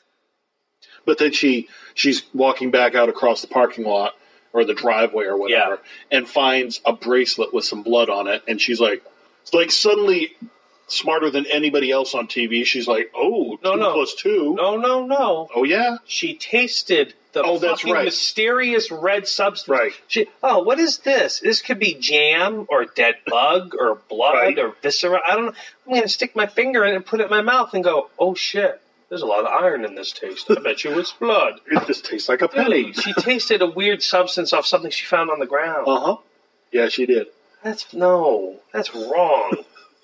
But then she she's walking back out across the parking lot or the driveway or whatever yeah. and finds a bracelet with some blood on it. And she's like, it's like suddenly... smarter than anybody else on T V. She's like, oh, no, two no. plus two. No, no, no. Oh, yeah? She tasted the oh, that's fucking right. mysterious red substance. Right. She, oh, what is this? This could be jam or dead bug or blood right. or viscera. I don't know. I'm going to stick my finger in it and put it in my mouth and go, oh, shit. There's a lot of iron in this taste. I bet you it's blood. It just tastes like a penny. Dude, she tasted a weird substance off something she found on the ground. Uh-huh. Yeah, she did. That's, no. That's wrong.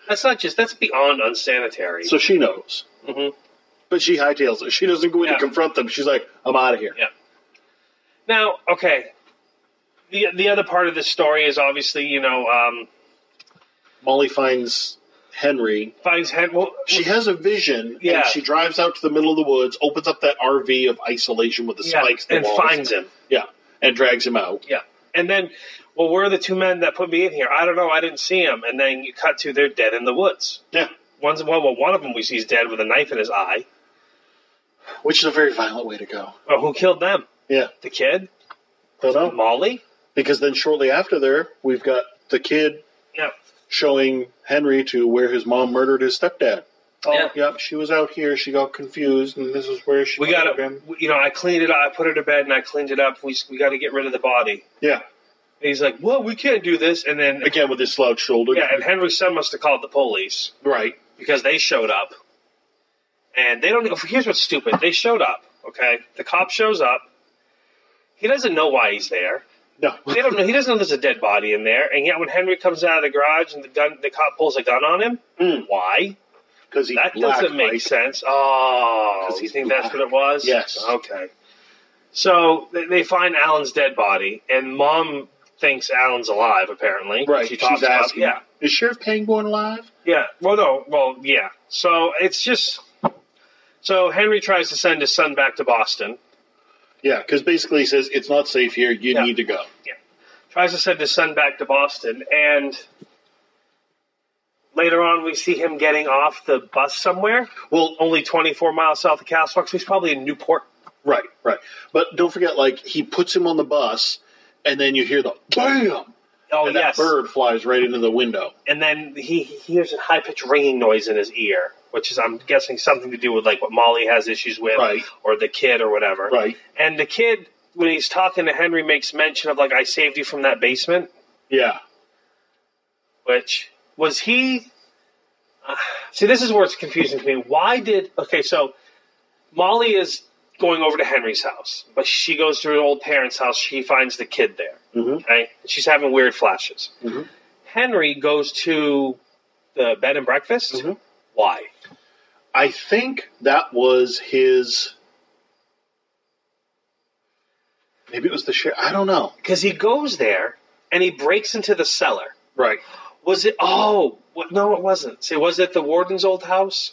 That's not just, that's beyond unsanitary. So she knows. Mm-hmm. But she hightails it. She doesn't go in Yeah. to confront them. She's like, I'm out of here. Yeah. Now, okay. The the other part of this story is obviously, you know, um, Molly finds Henry. finds Hen- well, She has a vision, Yeah. and she drives out to the middle of the woods, opens up that R V of isolation with the yeah, spikes in the and walls. finds him. Yeah, and drags him out. Yeah. And then, well, where are the two men that put me in here? I don't know. I didn't see them. And then you cut to they're dead in the woods. Yeah, One's well, well, one of them we see is dead with a knife in his eye. which is a very violent way to go. Oh, who killed them? Yeah, The kid? don't know. Molly? Because then shortly after there, we've got the kid Yeah. showing Henry to where his mom murdered his stepdad. Oh, Yeah. yep, she was out here. She got confused, and this is where she We got murdered to, him. you know, I cleaned it up. I put her to bed and I cleaned it up. We, we got to get rid of the body. Yeah, And he's like, well, we can't do this. And then, again with his slouched shoulder. yeah, and Henry's son must have called the police Right. because they showed up. And they don't, here's what's stupid. They showed up, okay? The cop shows up. He doesn't know why he's there. No. They don't know. He doesn't know there's a dead body in there. And yet when Henry comes out of the garage and the gun, the cop pulls a gun on him, Mm. why? Because he's That black, doesn't make Mike. sense. Oh, 'Cause you he's think black. that's what it was? Yes. Okay. So they, they find Alan's dead body, and Mom thinks Alan's alive. Apparently, Right. She She's talks about, asking, yeah, is Sheriff Pangborn alive? yeah. Well, no, well, yeah. So it's just. So Henry tries to send his son back to Boston. Yeah, because basically he says, it's not safe here. You Yeah. need to go. Tries to send his son back to Boston, and later on we see him getting off the bus somewhere, Well, only twenty-four miles south of Castle Rock. So he's probably in Newport. right, right. But don't forget, like, he puts him on the bus, and then you hear the BAM! Oh, and yes. that bird flies right into the window. And then he, he hears a high-pitched ringing noise in his ear, which is, I'm guessing, something to do with, like, what Molly has issues with, Right. or the kid or whatever. Right. And the kid, when he's talking to Henry, makes mention of, like, I saved you from that basement, Yeah. which, was he... Uh, see, this is where it's confusing to me. Why did... Okay, so Molly is going over to Henry's house, but she goes to her old parents' house. She finds the kid there. Mm-hmm. Okay? She's having weird flashes. Mhm. Henry goes to the bed and breakfast. Mhm. Why? I think that was his... Maybe it was the sheriff. I don't know. Because he goes there and he breaks into the cellar. Right. Was it? Oh, what, no, it wasn't. See, was it the warden's old house?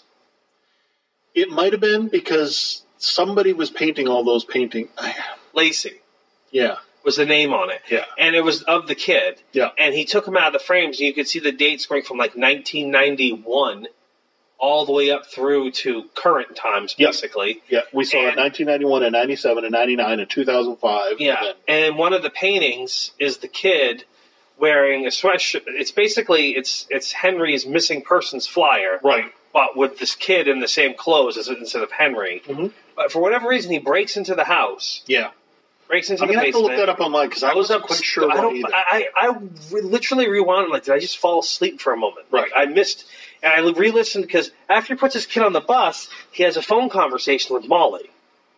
It might have been because somebody was painting all those paintings. Lacey Yeah. was the name on it. Yeah. And it was of the kid. Yeah. And he took him out of the frames, and you could see the dates going from like nineteen ninety-one all the way up through to current times, Yeah. basically. Yeah. We saw it in And- nineteen ninety-one and ninety-seven and ninety-nine and two thousand five. Yeah. And then, And one of the paintings is the kid wearing a sweatshirt. It's basically it's it's Henry's missing persons flyer. right. But with this kid in the same clothes as instead of Henry. Mhm. But for whatever reason, he breaks into the house, Yeah. breaks into I'm the going to have to basement. look that up online because I I was wasn't up. quite sure I about don't. either. I, I re- literally rewound. Like, did I just fall asleep for a moment? Like, Right. I missed, and I re-listened because after he puts his kid on the bus, he has a phone conversation with Molly,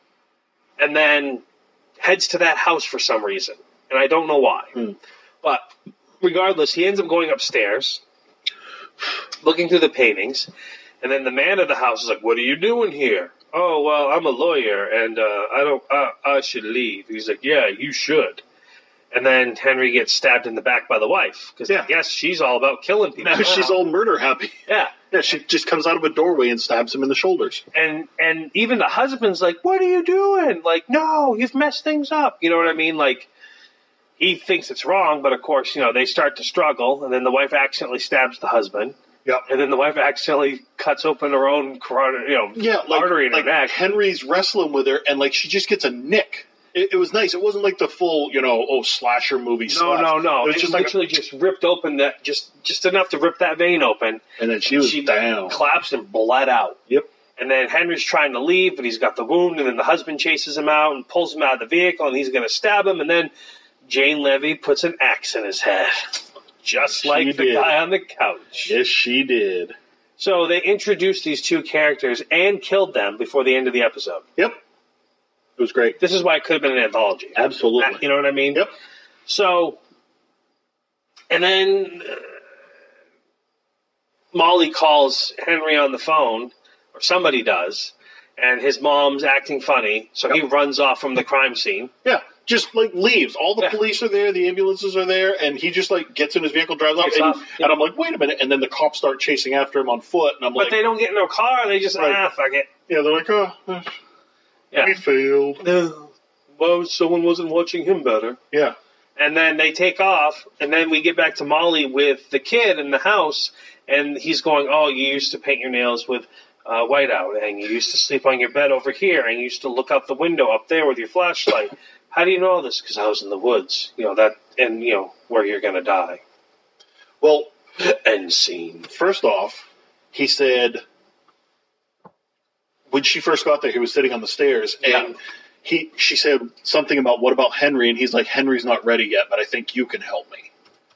and then heads to that house for some reason, and I don't know why. Hmm. But regardless, he ends up going upstairs, looking through the paintings, and then the man of the house is like, "What are you doing here?" "Oh, well, I'm a lawyer, and uh, I don't. Uh, I should leave." He's like, "Yeah, you should." And then Henry gets stabbed in the back by the wife because Yeah. I guess she's all about killing people. Now she's all murder happy. yeah. Yeah, she just comes out of a doorway and stabs him in the shoulders. And and even the husband's like, "What are you doing?" Like, "No, you've messed things up." You know what I mean? Like, he thinks it's wrong, but of course, you know, they start to struggle, and then the wife accidentally stabs the husband. Yep. And then the wife accidentally cuts open her own carotid, you know, Yeah, like, artery in like her neck. Henry's wrestling with her, and like she just gets a nick. It, it was nice. It wasn't like the full, you know, oh slasher movie. No, slash. no, no. It was It just like, literally just ripped open that, just just enough to rip that vein open. and then she was she down. collapsed and bled out. Yep. And then Henry's trying to leave, but he's got the wound, and then the husband chases him out and pulls him out of the vehicle, and he's going to stab him, and then Jane Levy puts an axe in his head, just She like the did. guy on the couch. Yes, she did. So they introduced these two characters and killed them before the end of the episode. Yep. It was great. This is why it could have been an anthology. Absolutely. You know what I mean? Yep. So, and then uh, Molly calls Henry on the phone, or somebody does, and his mom's acting funny, so yep. he runs off from the crime scene. Yeah, just, like, leaves. All the yeah. police are there, the ambulances are there, and he just, like, gets in his vehicle, drives off, and, off. Yeah. and I'm like, wait a minute, and then the cops start chasing after him on foot, and I'm but like... But they don't get in their car, they just, right. ah, fuck it. Yeah, they're like, oh, yeah. we failed. No. Well, someone wasn't watching him better. Yeah. And then they take off, and then we get back to Molly with the kid in the house, and he's going, oh, you used to paint your nails with uh, whiteout, and you used to sleep on your bed over here, and you used to look out the window up there with your flashlight. How do you know all this? Because I was in the woods, you know, that, and, you know, where you're going to die. Well, end scene. First off, he said, when she first got there, he was sitting on the stairs, and... Yeah. He, she said something about, what about Henry? And he's like, Henry's not ready yet, but I think you can help me.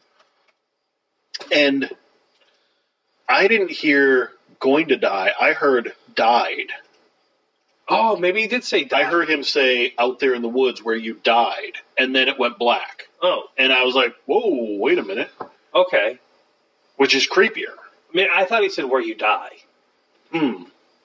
And I didn't hear going to die. I heard died. Oh, maybe he did say died. I heard him say out there in the woods where you died. And then it went black. Oh. And I was like, whoa, wait a minute. Okay. Which is creepier. I mean, I thought he said where you die. Hmm.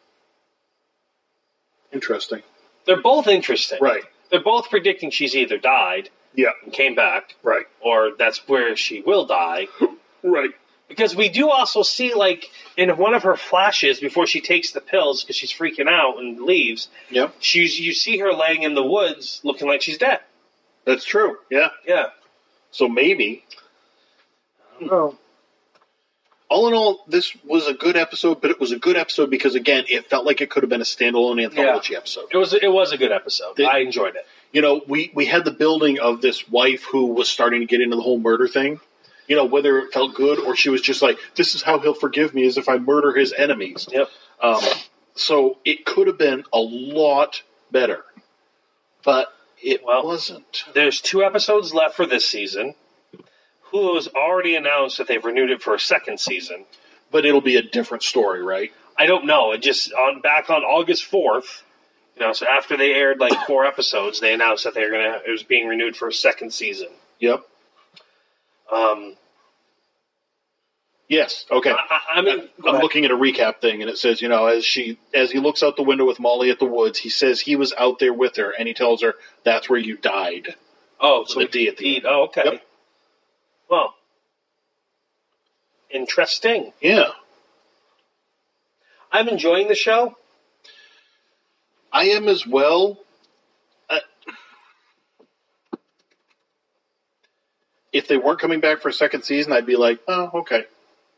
Interesting. They're both interesting. Right. They're both predicting she's either died yeah. and came back. Right. Or that's where she will die. Right. Because we do also see, like, in one of her flashes before she takes the pills because she's freaking out and leaves, yep. she's you see her laying in the woods looking like she's dead. That's true. Yeah. Yeah. So maybe. I don't know. All in all, this was a good episode, but it was a good episode because, again, it felt like it could have been a standalone anthology yeah. episode. It was it was a good episode. The, I enjoyed it. You know, we, we had the building of this wife who was starting to get into the whole murder thing. You know, whether it felt good or she was just like, this is how he'll forgive me, is if I murder his enemies. Yep. Um, so it could have been a lot better, but it well, wasn't. There's two episodes left for this season. Hulu has already announced that they've renewed it for a second season. But it'll be a different story, right? I don't know. It just on back on August fourth, you know, so after they aired like four episodes, they announced that they were gonna it was being renewed for a second season. Yep. Um. Yes. Okay. I, I mean, I'm ahead. looking at a recap thing, and it says, you know, as she as he looks out the window with Molly at the woods, he says he was out there with her, and he tells her that's where you died. Oh, so the D at the end. Oh, okay. Yep. Well, interesting. Yeah. I'm enjoying the show. I am as well. Uh, if they weren't coming back for a second season, I'd be like, oh, okay.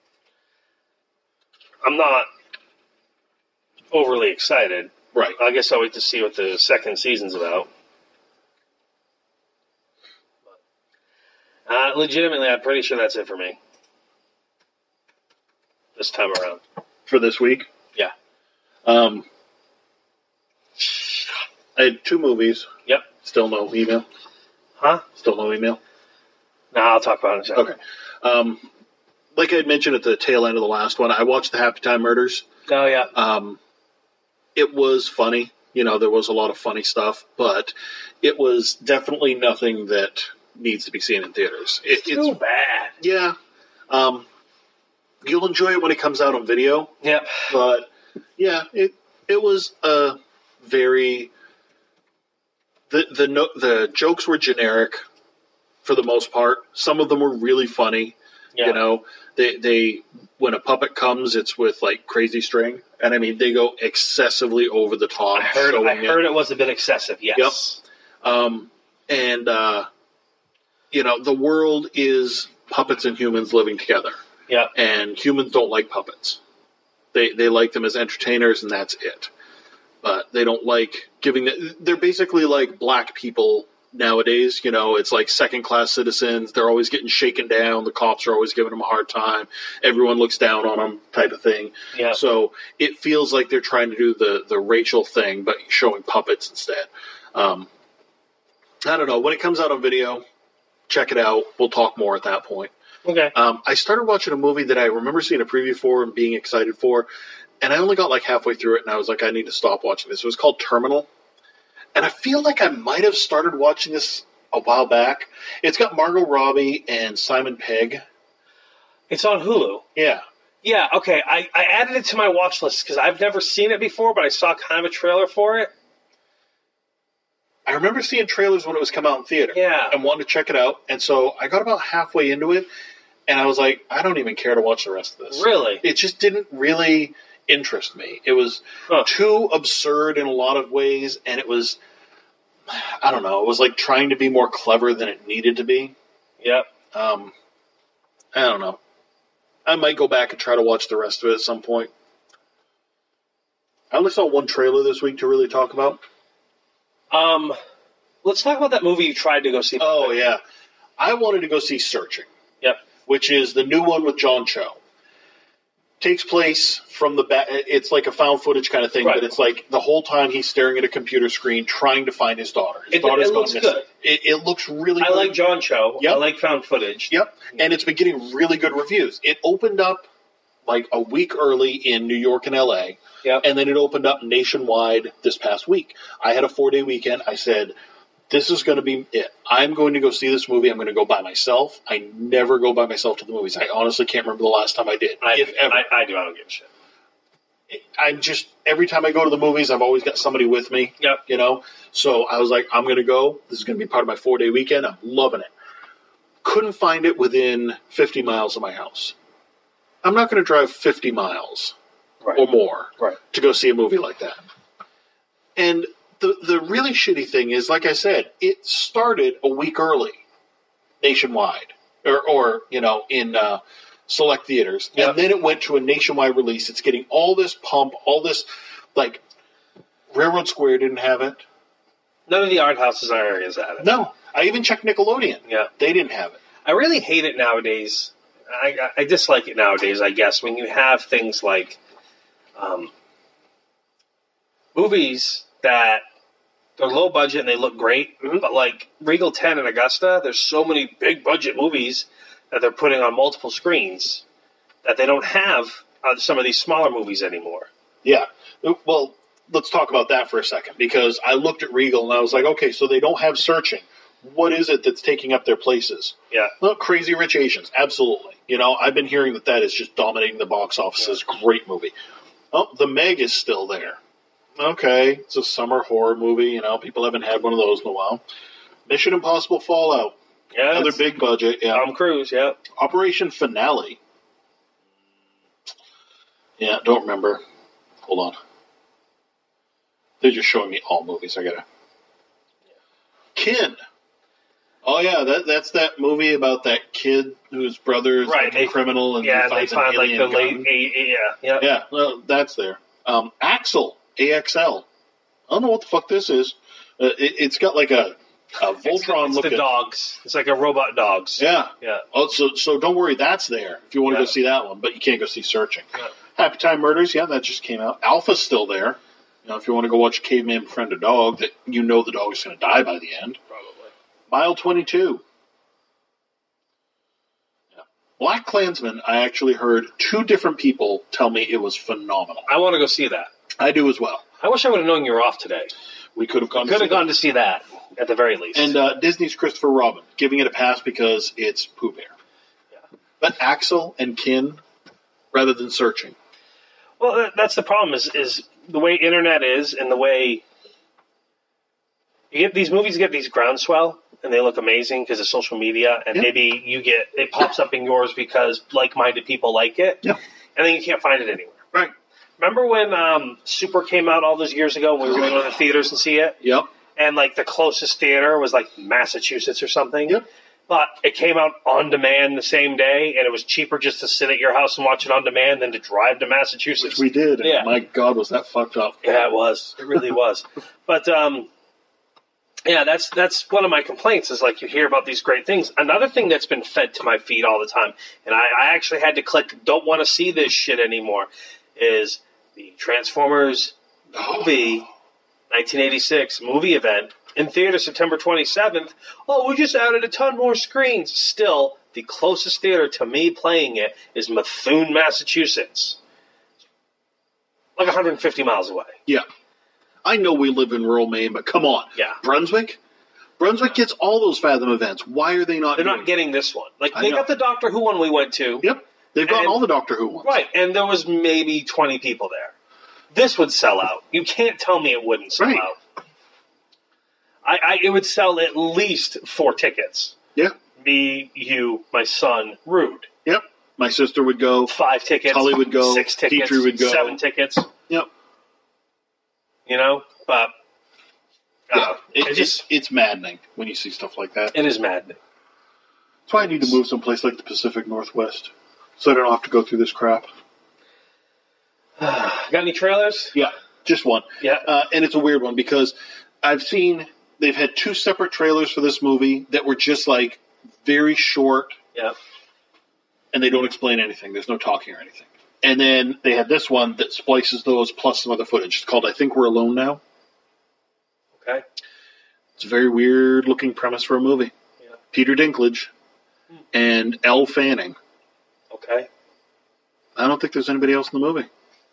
I'm not overly excited. Right. I guess I'll wait to see what the second season's about. Uh, legitimately, I'm pretty sure that's it for me. This time around. For this week? Yeah. Um, I had two movies. Yep. Still no email. Huh? Still no email? No, I'll talk about it in a second. Okay. Um, like I had mentioned at the tail end of the last one, I watched the Happy Time Murders. Oh, yeah. Um, it was funny. You know, there was a lot of funny stuff, but it was definitely nothing that needs to be seen in theaters. It, it's too bad. Yeah. Um, you'll enjoy it when it comes out on video. Yep. But, yeah, it it was a very... The, the, no, the jokes were generic for the most part. Some of them were really funny. Yeah. You know, they, they when a puppet comes, it's with, like, crazy string. And, I mean, they go excessively over the top. I heard, I heard it. it was a bit excessive, yes. Yep. Um, and... Uh, You know, the world is puppets and humans living together. Yeah. And humans don't like puppets. They they like them as entertainers, and that's it. But they don't like giving them... They're basically like black people nowadays. You know, it's like second-class citizens. They're always getting shaken down. The cops are always giving them a hard time. Everyone looks down on them type of thing. Yeah. So it feels like they're trying to do the, the Rachel thing, but showing puppets instead. Um, I don't know. When it comes out on video... Check it out. We'll talk more at that point. Okay. Um, I started watching a movie that I remember seeing a preview for and being excited for, and I only got like halfway through it, and I was like, I need to stop watching this. It was called Terminal, and I feel like I might have started watching this a while back. It's got Margot Robbie and Simon Pegg. It's on Hulu. Yeah. Yeah, okay. I, I added it to my watch list because I've never seen it before, but I saw kind of a trailer for it. I remember seeing trailers when it was come out in theater. Yeah. And wanted to check it out. And so I got about halfway into it, and I was like, I don't even care to watch the rest of this. Really? It just didn't really interest me. It was Huh. too absurd in a lot of ways, and it was, I don't know, it was like trying to be more clever than it needed to be. Yep. Um, I don't know. I might go back and try to watch the rest of it at some point. I only saw one trailer this week to really talk about. Um, let's talk about that movie you tried to go see. Oh, yeah. I wanted to go see Searching, Yep. which is the new one with John Cho. Takes place from the back. It's like a found footage kind of thing, Right. but it's like the whole time he's staring at a computer screen trying to find his daughter. His It- daughter's it gone looks missing. good. It, it looks really I good. like John Cho. Yep. I like found footage. Yep. And it's been getting really good reviews. It opened up like a week early in New York and L A. Yep. And then it opened up nationwide this past week. I had a four-day weekend. I said, this is going to be it. I'm going to go see this movie. I'm going to go by myself. I never go by myself to the movies. I honestly can't remember the last time I did, I, if ever. I, I do. I don't give a shit. I'm just, every time I go to the movies, I've always got somebody with me. Yep. You know? So I was like, I'm going to go. This is going to be part of my four-day weekend. I'm loving it. Couldn't find it within fifty miles of my house. I'm not going to drive fifty miles Right. or more Right. to go see a movie like that. And the the really shitty thing is, like I said, it started a week early nationwide. Or, or you know, in uh, select theaters. Yep. And then it went to a nationwide release. It's getting all this pump, all this, like, Railroad Square didn't have it. None of the art houses in our areas have it. No. I even checked Nickelodeon. Yeah. They didn't have it. I really hate it nowadays. I, I dislike it nowadays, I guess, when you have things like um, movies that they're low budget and they look great, Mhm. but like Regal ten in Augusta, there's so many big budget movies that they're putting on multiple screens that they don't have on some of these smaller movies anymore. Yeah. Well, let's talk about that for a second, because I looked at Regal and I was like, okay, so they don't have Searching. What is it that's taking up their places? Yeah. Well, Crazy Rich Asians, absolutely. You know, I've been hearing that that is just dominating the box offices. Great movie. Oh, The Meg is still there. Okay, it's a summer horror movie. You know, people haven't had one of those in a while. Mission Impossible Fallout, Yeah, another it's big budget. Yeah. Tom Cruise, yeah. Operation Finale. Yeah, don't remember. Hold on. They're just showing me all movies. I gotta. Kin. Oh yeah, that that's that movie about that kid whose brother is Right, like they- a criminal and Yeah, he they finds an find like alien the late, gun. a, yeah, yeah. Yeah, well, that's there. Um, Axel, A X L. I don't know what the fuck this is. Uh, it, it's got like a, a It's the, Voltron it's looking. the dogs. It's like a robot dogs. Yeah. Yeah. Oh, so so don't worry, that's there if you want to Yeah. go see that one, but you can't go see Searching. Yeah. Happy Time Murders, yeah, that just came out. Alpha's still there. You know, if you want to go watch Caveman Befriend a Dog, that you know the dog is going to die by the end. Probably. Mile twenty-two. Yeah. Black Klansman, I actually heard two different people tell me it was phenomenal. I want to go see that. I do as well. I wish I would have known you were off today. We could have gone. Could to have see gone that. to see that at the very least. And uh, Disney's Christopher Robin, giving it a pass because it's Pooh Bear. Yeah. But Axel and Kin, rather than Searching. Well, that- that's the problem. Is is the way internet is, and the way you get these movies get these groundswell, and they look amazing because of social media, and Yeah. maybe you get it pops up in yours because like-minded people like it, Yeah. and then you can't find it anywhere. Right. Remember when um, Super came out all those years ago? When we were going to the theaters and see it, Yep. and like the closest theater was like Massachusetts or something. Yep. But it came out on demand the same day, and it was cheaper just to sit at your house and watch it on demand than to drive to Massachusetts. Which we did. And Yeah. my God, was that fucked up. Yeah, it was. It really was. But um, yeah, that's that's one of my complaints. Is like you hear about these great things. Another thing that's been fed to my feed all the time, and I, I actually had to click "Don't want to see this shit anymore," is the Transformers movie nineteen eighty-six movie event in theater September twenty-seventh. Oh, we just added a ton more screens. Still, the closest theater to me playing it is Methuen, Massachusetts. Like one hundred fifty miles away. Yeah. I know we live in rural Maine, but come on. Yeah. Brunswick? Brunswick gets all those Fathom events. Why are they not They're doing not getting this one. Like, I they know. got the Doctor Who one we went to. Yep. They've gotten And- all the Doctor Who ones. Right, and there was maybe twenty people there. This would sell out. You can't tell me it wouldn't sell Right. out. I, I it would sell at least four tickets. Yeah. Me, you, my son, Rude. Yep. My sister would go. Five tickets. Tully would go. Six tickets. Petrie would go. Seven tickets. Yep. You know, but Yeah. uh, It, it just it's, it's maddening when you see stuff like that. it is maddening. That's why I need to move someplace like the Pacific Northwest, so I don't have to go through this crap. Got any trailers? Yeah, just one. Yeah. Uh, and it's a weird one because I've seen they've had two separate trailers for this movie that were just like very short, Yeah. and they don't explain anything. There's no talking or anything. And then they had this one that splices those plus some other footage. It's called I Think We're Alone Now. Okay. It's a very weird looking premise for a movie. Yeah. Peter Dinklage and Elle Fanning. Okay. I don't think there's anybody else in the movie.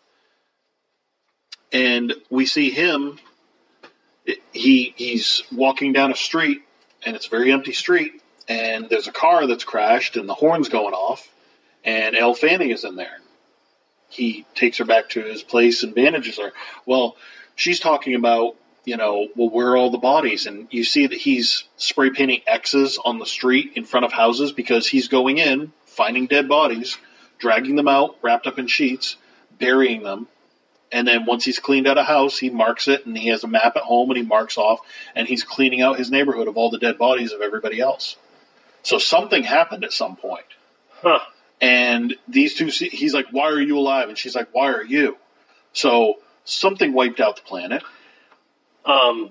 And we see him. He he's walking down a street, and it's a very empty street. And there's a car that's crashed, and the horn's going off. And Elle Fanning is in there. He takes her back to his place and bandages her. Well, she's talking about, you know, well, where are all the bodies? And you see that he's spray painting X's on the street in front of houses because he's going in, finding dead bodies, dragging them out, wrapped up in sheets, burying them. And then once he's cleaned out a house, he marks it, and he has a map at home, and he marks off, and he's cleaning out his neighborhood of all the dead bodies of everybody else. So something happened at some point. Huh. And these two, he's like, why are you alive? And she's like, why are you? So something wiped out the planet. Um,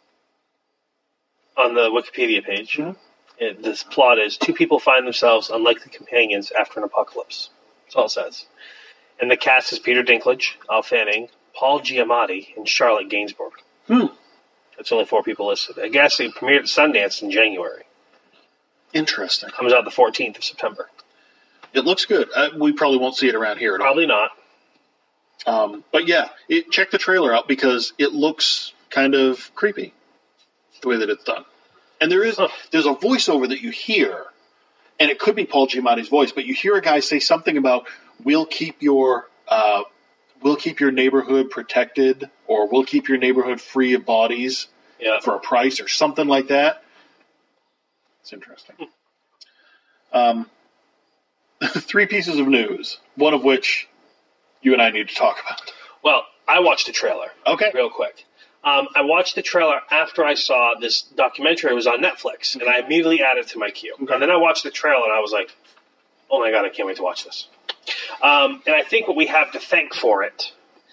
on the Wikipedia page, Mhm. it, this plot is two people find themselves unlikely companions after an apocalypse. That's all it says. And the cast is Peter Dinklage, Elle Fanning, Paul Giamatti, and Charlotte Gainsbourg. Hmm. That's only four people listed. I guess it premiered at Sundance in January. Interesting. Comes out the fourteenth of September. It looks good. Uh, we probably won't see it around here at all. Probably not. Um, but yeah, it, check the trailer out because it looks kind of creepy the way that it's done. And there is Huh. there's a voiceover that you hear, and it could be Paul Giamatti's voice, but you hear a guy say something about "We'll keep your uh, we'll keep your neighborhood protected," or "We'll keep your neighborhood free of bodies Yeah. for a price," or something like that. It's interesting. Um, three pieces of news, one of which you and I need to talk about. Well, I watched the trailer. Okay. Real quick. Um, I watched the trailer after I saw this documentary. It was on Netflix, and I immediately added it to my queue. Okay. And then I watched the trailer, and I was like, oh my God, I can't wait to watch this. Um, and I think what we have to thank for it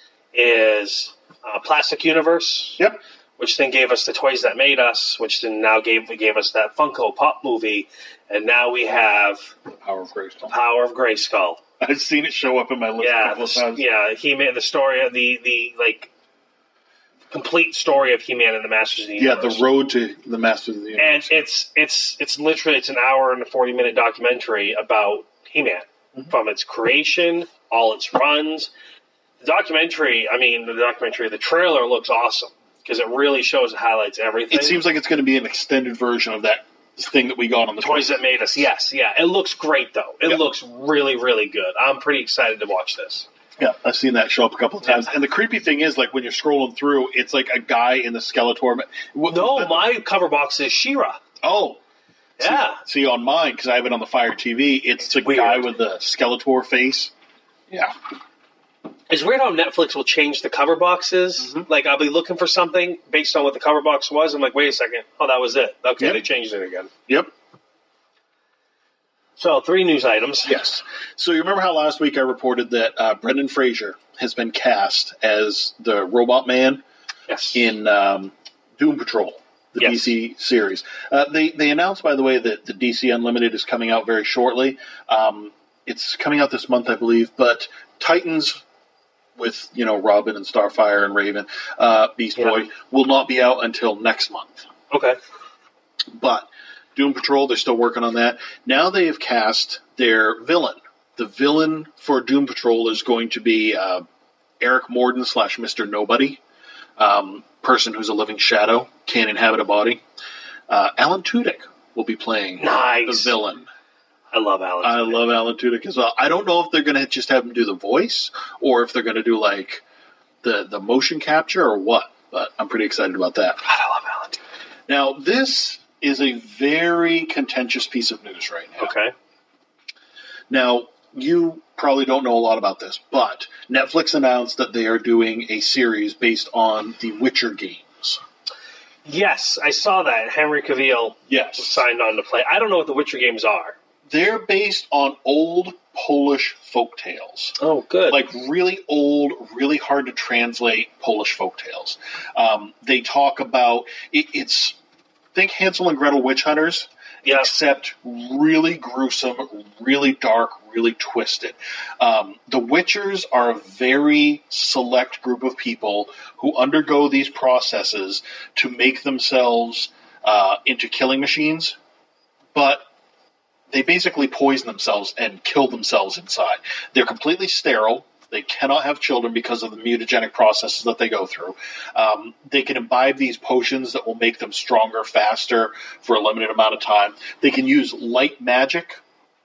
is uh, Plastic Universe, Yep. which then gave us the Toys That Made Us, which then now gave gave us that Funko Pop movie, and now we have Power of Grayskull. Power of Grayskull. I've seen it show up in my list a Yeah, couple of the, times. yeah. He-Man, the story of the the like complete story of He-Man and the Masters of the Yeah, Universe. the road to the Masters of the and Universe. it's it's it's literally it's an hour and a forty minute documentary about He-Man Mm-hmm. from its creation, all its runs. The documentary, I mean, the documentary, the trailer looks awesome because it really shows and highlights everything. It seems like it's going to be an extended version of that thing that we got on the Toys That Made Us. Yes, yeah. It looks great though. It Yeah. looks really, really good. I'm pretty excited to watch this. Yeah, I've seen that show up a couple of times. Yeah. And the creepy thing is, like, when you're scrolling through, it's like a guy in the Skeletor. What, No, my cover box is She-Ra. Oh. Yeah. See, see on mine, because I have it on the Fire T V, it's, the weird. guy with the Skeletor face. Yeah. It's weird how Netflix will change the cover boxes. Mm-hmm. Like, I'll be looking for something based on what the cover box was. I'm like, wait a second. Oh, that was it. Okay, Yep. they changed it again. Yep. So, three news items. Yes. So you remember how last week I reported that uh, Brendan Fraser has been cast as the Robot Man Yes. in um, Doom Patrol, the Yes. D C series. Uh, they they announced, by the way, that the D C Unlimited is coming out very shortly. Um, it's coming out this month, I believe. But Titans, with you know Robin and Starfire and Raven, uh, Beast Yeah. Boy, will not be out until next month. Okay. But Doom Patrol, they're still working on that. Now they have cast their villain. The villain for Doom Patrol is going to be uh, Eric Morden slash Mister Nobody. Um, person who's a living shadow, can't inhabit a body. Uh, Alan Tudyk will be playing Nice. the villain. I love Alan I Tudyk. love Alan Tudyk as well. I don't know if they're going to just have him do the voice or if they're going to do like the the motion capture or what. But I'm pretty excited about that. God, I love Alan Tudyk. Now, this is a very contentious piece of news right now. Okay. Now, you probably don't know a lot about this, but Netflix announced that they are doing a series based on the Witcher games. Yes, I saw that. Henry Cavill Yes. signed on to play. I don't know what the Witcher games are. They're based on old Polish folktales. Oh, good. Like really old, really hard to translate Polish folktales. Um, they talk about, it, it's, think Hansel and Gretel Witch Hunters, Yeah. except really gruesome, really dark, really twisted. Um, the Witchers are a very select group of people who undergo these processes to make themselves uh, into killing machines, but they basically poison themselves and kill themselves inside. They're completely sterile. They cannot have children because of the mutagenic processes that they go through. Um, they can imbibe these potions that will make them stronger, faster, for a limited amount of time. They can use light magic,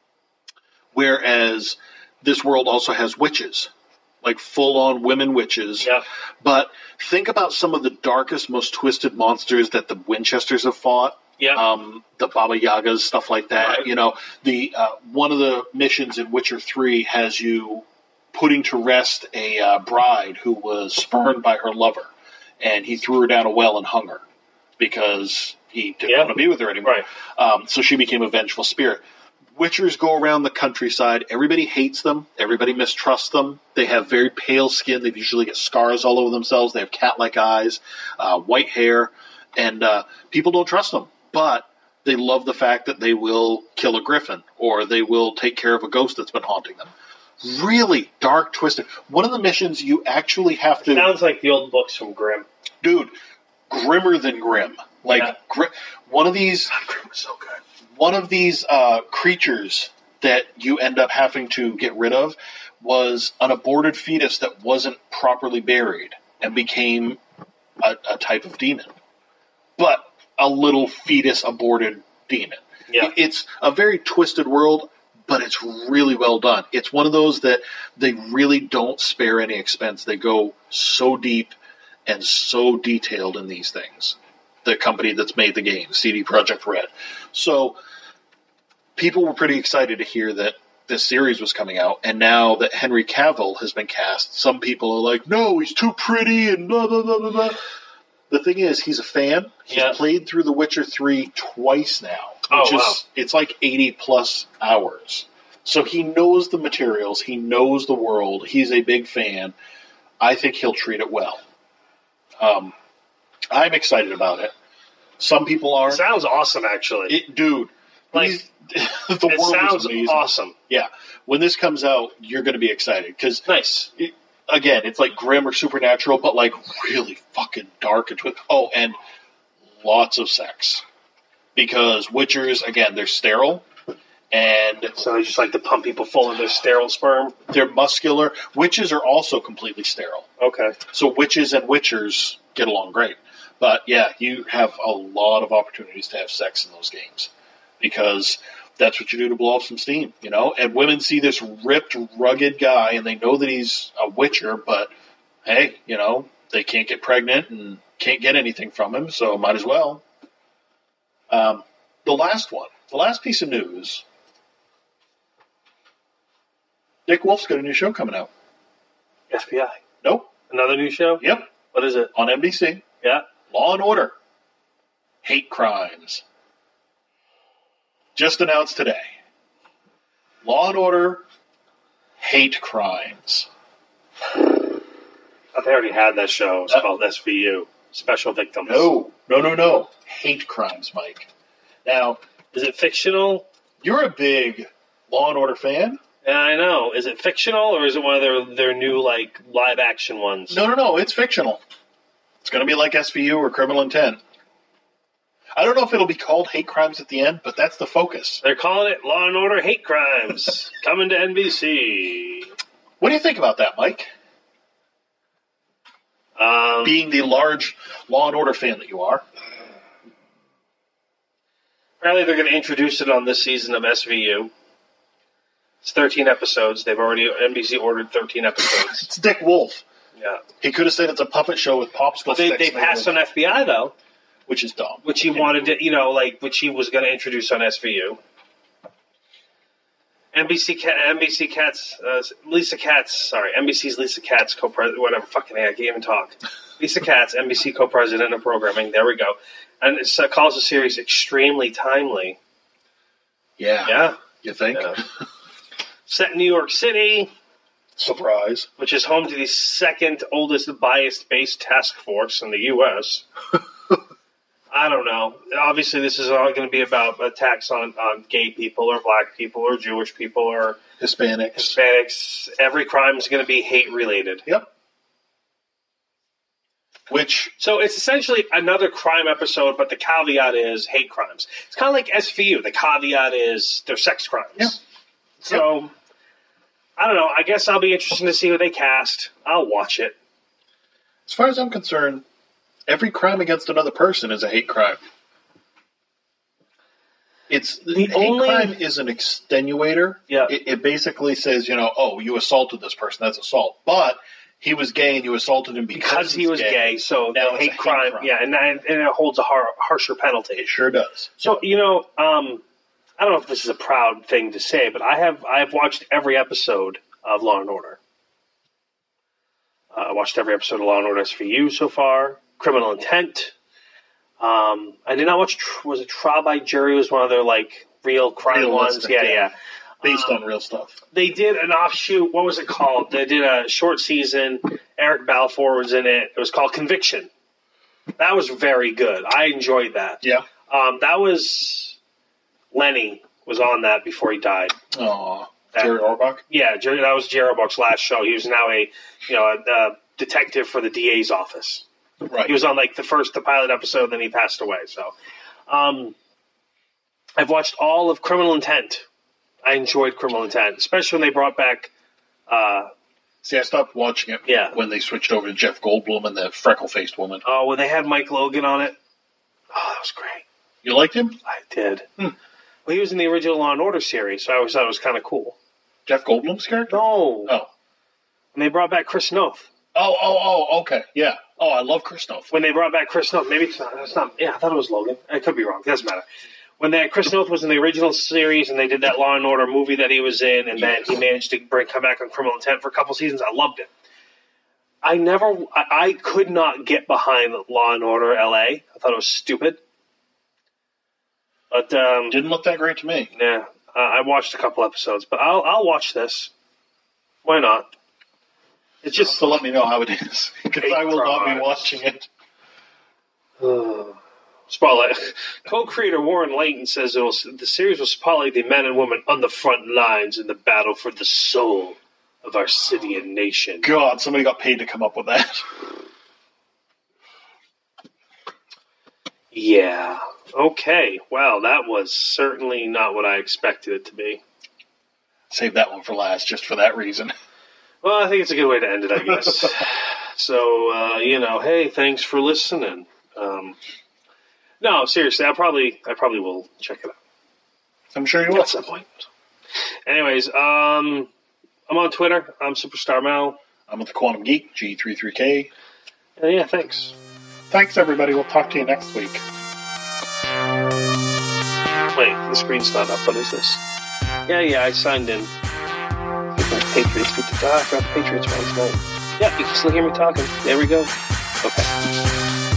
whereas this world also has witches, like full-on women witches. Yeah. But think about some of the darkest, most twisted monsters that the Winchesters have fought. Yeah. Um, the Baba Yagas, stuff like that. Right. You know, the uh, one of the missions in Witcher three has you putting to rest a uh, bride who was spurned by her lover, and he threw her down a well and hung her because he didn't Yeah. want to be with her anymore. Right. Um, so she became a vengeful spirit. Witchers go around the countryside. Everybody hates them. Everybody mistrusts them. They have very pale skin. They usually get scars all over themselves. They have cat-like eyes, uh, white hair, and uh, people don't trust them. But they love the fact that they will kill a griffin or they will take care of a ghost that's been haunting them. Really dark, twisted. One of the missions you actually have to... Sounds like the old books from Grimm. Dude, grimmer than grim. Like, Yeah. gri- one of these... Grimm was so good. One of these uh, creatures that you end up having to get rid of was an aborted fetus that wasn't properly buried and became a, a type of demon. But a little fetus aborted demon. Yeah. It- It's a very twisted world, but it's really well done. It's one of those that they really don't spare any expense. They go so deep and so detailed in these things. The company that's made the game, C D Projekt Red. So people were pretty excited to hear that this series was coming out, and now that Henry Cavill has been cast, some people are like, no, he's too pretty and blah, blah, blah, blah, blah. The thing is, he's a fan. He's Yeah. played through The Witcher three twice now. Oh, Which is, wow. it's like eighty plus hours. So he knows the materials. He knows the world. He's a big fan. I think he'll treat it well. Um, I'm excited about it. Some people aren't. Sounds awesome, actually. It, dude, Like, these- the it world sounds is amazing. awesome. Yeah, when this comes out, you're going to be excited because Nice. again, it's like grim or supernatural, but like really fucking dark and twi- oh, and lots of sex because Witchers again they're sterile and So they just like to pump people full of their sterile sperm. they're muscular. Witches are also completely sterile, Okay. so witches and Witchers get along great. But yeah, you have a lot of opportunities to have sex in those games because that's what you do to blow off some steam, you know? And women see this ripped, rugged guy and they know that he's a Witcher, but hey, you know, they can't get pregnant and can't get anything from him, so might as well. Um, the last one, the last piece of news, Dick Wolf's got a new show coming out. F B I. Nope. Another new show? Yep. What is it? On N B C. Yeah. Law and Order. Hate Crimes. Just announced today. Law and Order. Hate Crimes. I already had that show. It's Uh, called S V U. Special Victims. No, no, no, no. Hate Crimes, Mike. Now, Is it fictional? you're a big Law and Order fan. Yeah, I know. Is it fictional or is it one of their their new like live action ones? No, no, no. It's fictional. It's going to be like S V U or Criminal Intent. I don't know if it'll be called Hate Crimes at the end, but that's the focus. They're calling it Law and Order Hate Crimes. Coming to N B C. What do you think about that, Mike? Um, Being the large Law and Order fan that you are. apparently they're going to introduce it on this season of S V U. It's thirteen episodes. They've already N B C ordered thirteen episodes. It's Dick Wolf. Yeah, he could have said it's a puppet show with popsicle but they, sticks. They passed on F B I though, which is dumb. Which he wanted to, you know, like which he was going to introduce on S V U. N B C, N B C Katz, uh, Lisa Katz, sorry, N B C's Lisa Katz, co-president, whatever, fucking hey, I can't even talk. Lisa Katz, N B C co-president of programming, there we go. And it uh, calls the series extremely timely. Yeah. Yeah. You think? Yeah. Set in New York City. Surprise. Which is home to the second oldest bias-based task force in the U S I don't know. Obviously, this is all going to be about attacks on, on gay people or black people or Jewish people or Hispanics. Hispanics. Every crime is going to be hate-related. Yep. Which... So it's essentially another crime episode, but the caveat is hate crimes. It's kind of like S V U. The caveat is they're sex crimes. Yeah. So, yep. I don't know. I guess I'll be interested to see who they cast. I'll watch it. As far as I'm concerned, every crime against another person is a hate crime. It's the hate only, crime is an extenuator. Yeah. It, it basically says, you know, oh, you assaulted this person. That's assault. But he was gay and you assaulted him because, because he was gay. gay so now hate, hate crime, crime. Yeah, and, and it holds a har- harsher penalty. It sure does. So, you know, um, I don't know if this is a proud thing to say, but I have I have watched every episode of Law and Order. Uh, I watched every episode of Law and Order S V U so far. Criminal Intent. Um, I did not watch. Was it Trial by Jury? Was one of their like real crime Realistic, ones? Yeah, yeah. yeah. Based um, on real stuff. They did an offshoot. What was it called? They did a short season. Eric Balfour was in it. It was called Conviction. That was very good. I enjoyed that. Yeah. Um, that was Lenny was on that before he died. Oh, Jerry Orbach. Yeah, Jerry. That was Jerry Orbach's last show. He was now a you know a, a detective for the D A's office. Right. He was on like the first the pilot episode. Then he passed away. So, um, I've watched all of Criminal Intent. I enjoyed Criminal Intent, especially when they brought back. Uh, See, I stopped watching it yeah. when they switched over to Jeff Goldblum and the freckle-faced woman. Oh, when they had Mike Logan on it. Oh, that was great. You liked him? I did. Hmm. Well, he was in the original Law and Order series, so I always thought it was kind of cool. Jeff Goldblum's character? No. Oh. When they brought back Chris Noth. Oh, oh, oh, okay. Yeah. Oh, I love Chris Noth. When they brought back Chris Noth, maybe it's not, it's not. Yeah, I thought it was Logan. I could be wrong. It doesn't matter. When they had Chris Noth was in the original series and they did that Law and Order movie that he was in, and then he managed to bring come back on Criminal Intent for a couple seasons, I loved it. I never, I, I could not get behind Law and Order L A. I thought it was stupid. But um, didn't look that great to me. Yeah, uh, I watched a couple episodes, but I'll I'll watch this. Why not? It's just to let me know how it is, because I will crimes. not be watching it. Uh, Spotlight. Co-creator Warren Layton says it will, the series will spotlight the men and women on the front lines in the battle for the soul of our city and nation. God, somebody got paid to come up with that. Yeah. Okay. Well, that was certainly not what I expected it to be. Save that one for last, just for that reason. Well, I think it's a good way to end it, I guess. So, uh, you know, hey, thanks for listening. Um, no, seriously, I probably, I probably will check it out. I'm sure you will at some point. Anyways, um, I'm on Twitter. I'm Superstar Mel. I'm with the Quantum Geek, G thirty-three K. Uh, yeah, thanks. Thanks, everybody. We'll talk to you next week. Wait, the screen's not up. What is this? Yeah, yeah, I signed in. Patriots. With the, ah, I forgot the Patriots fans tonight. Yeah, you can still hear me talking. There we go. Okay.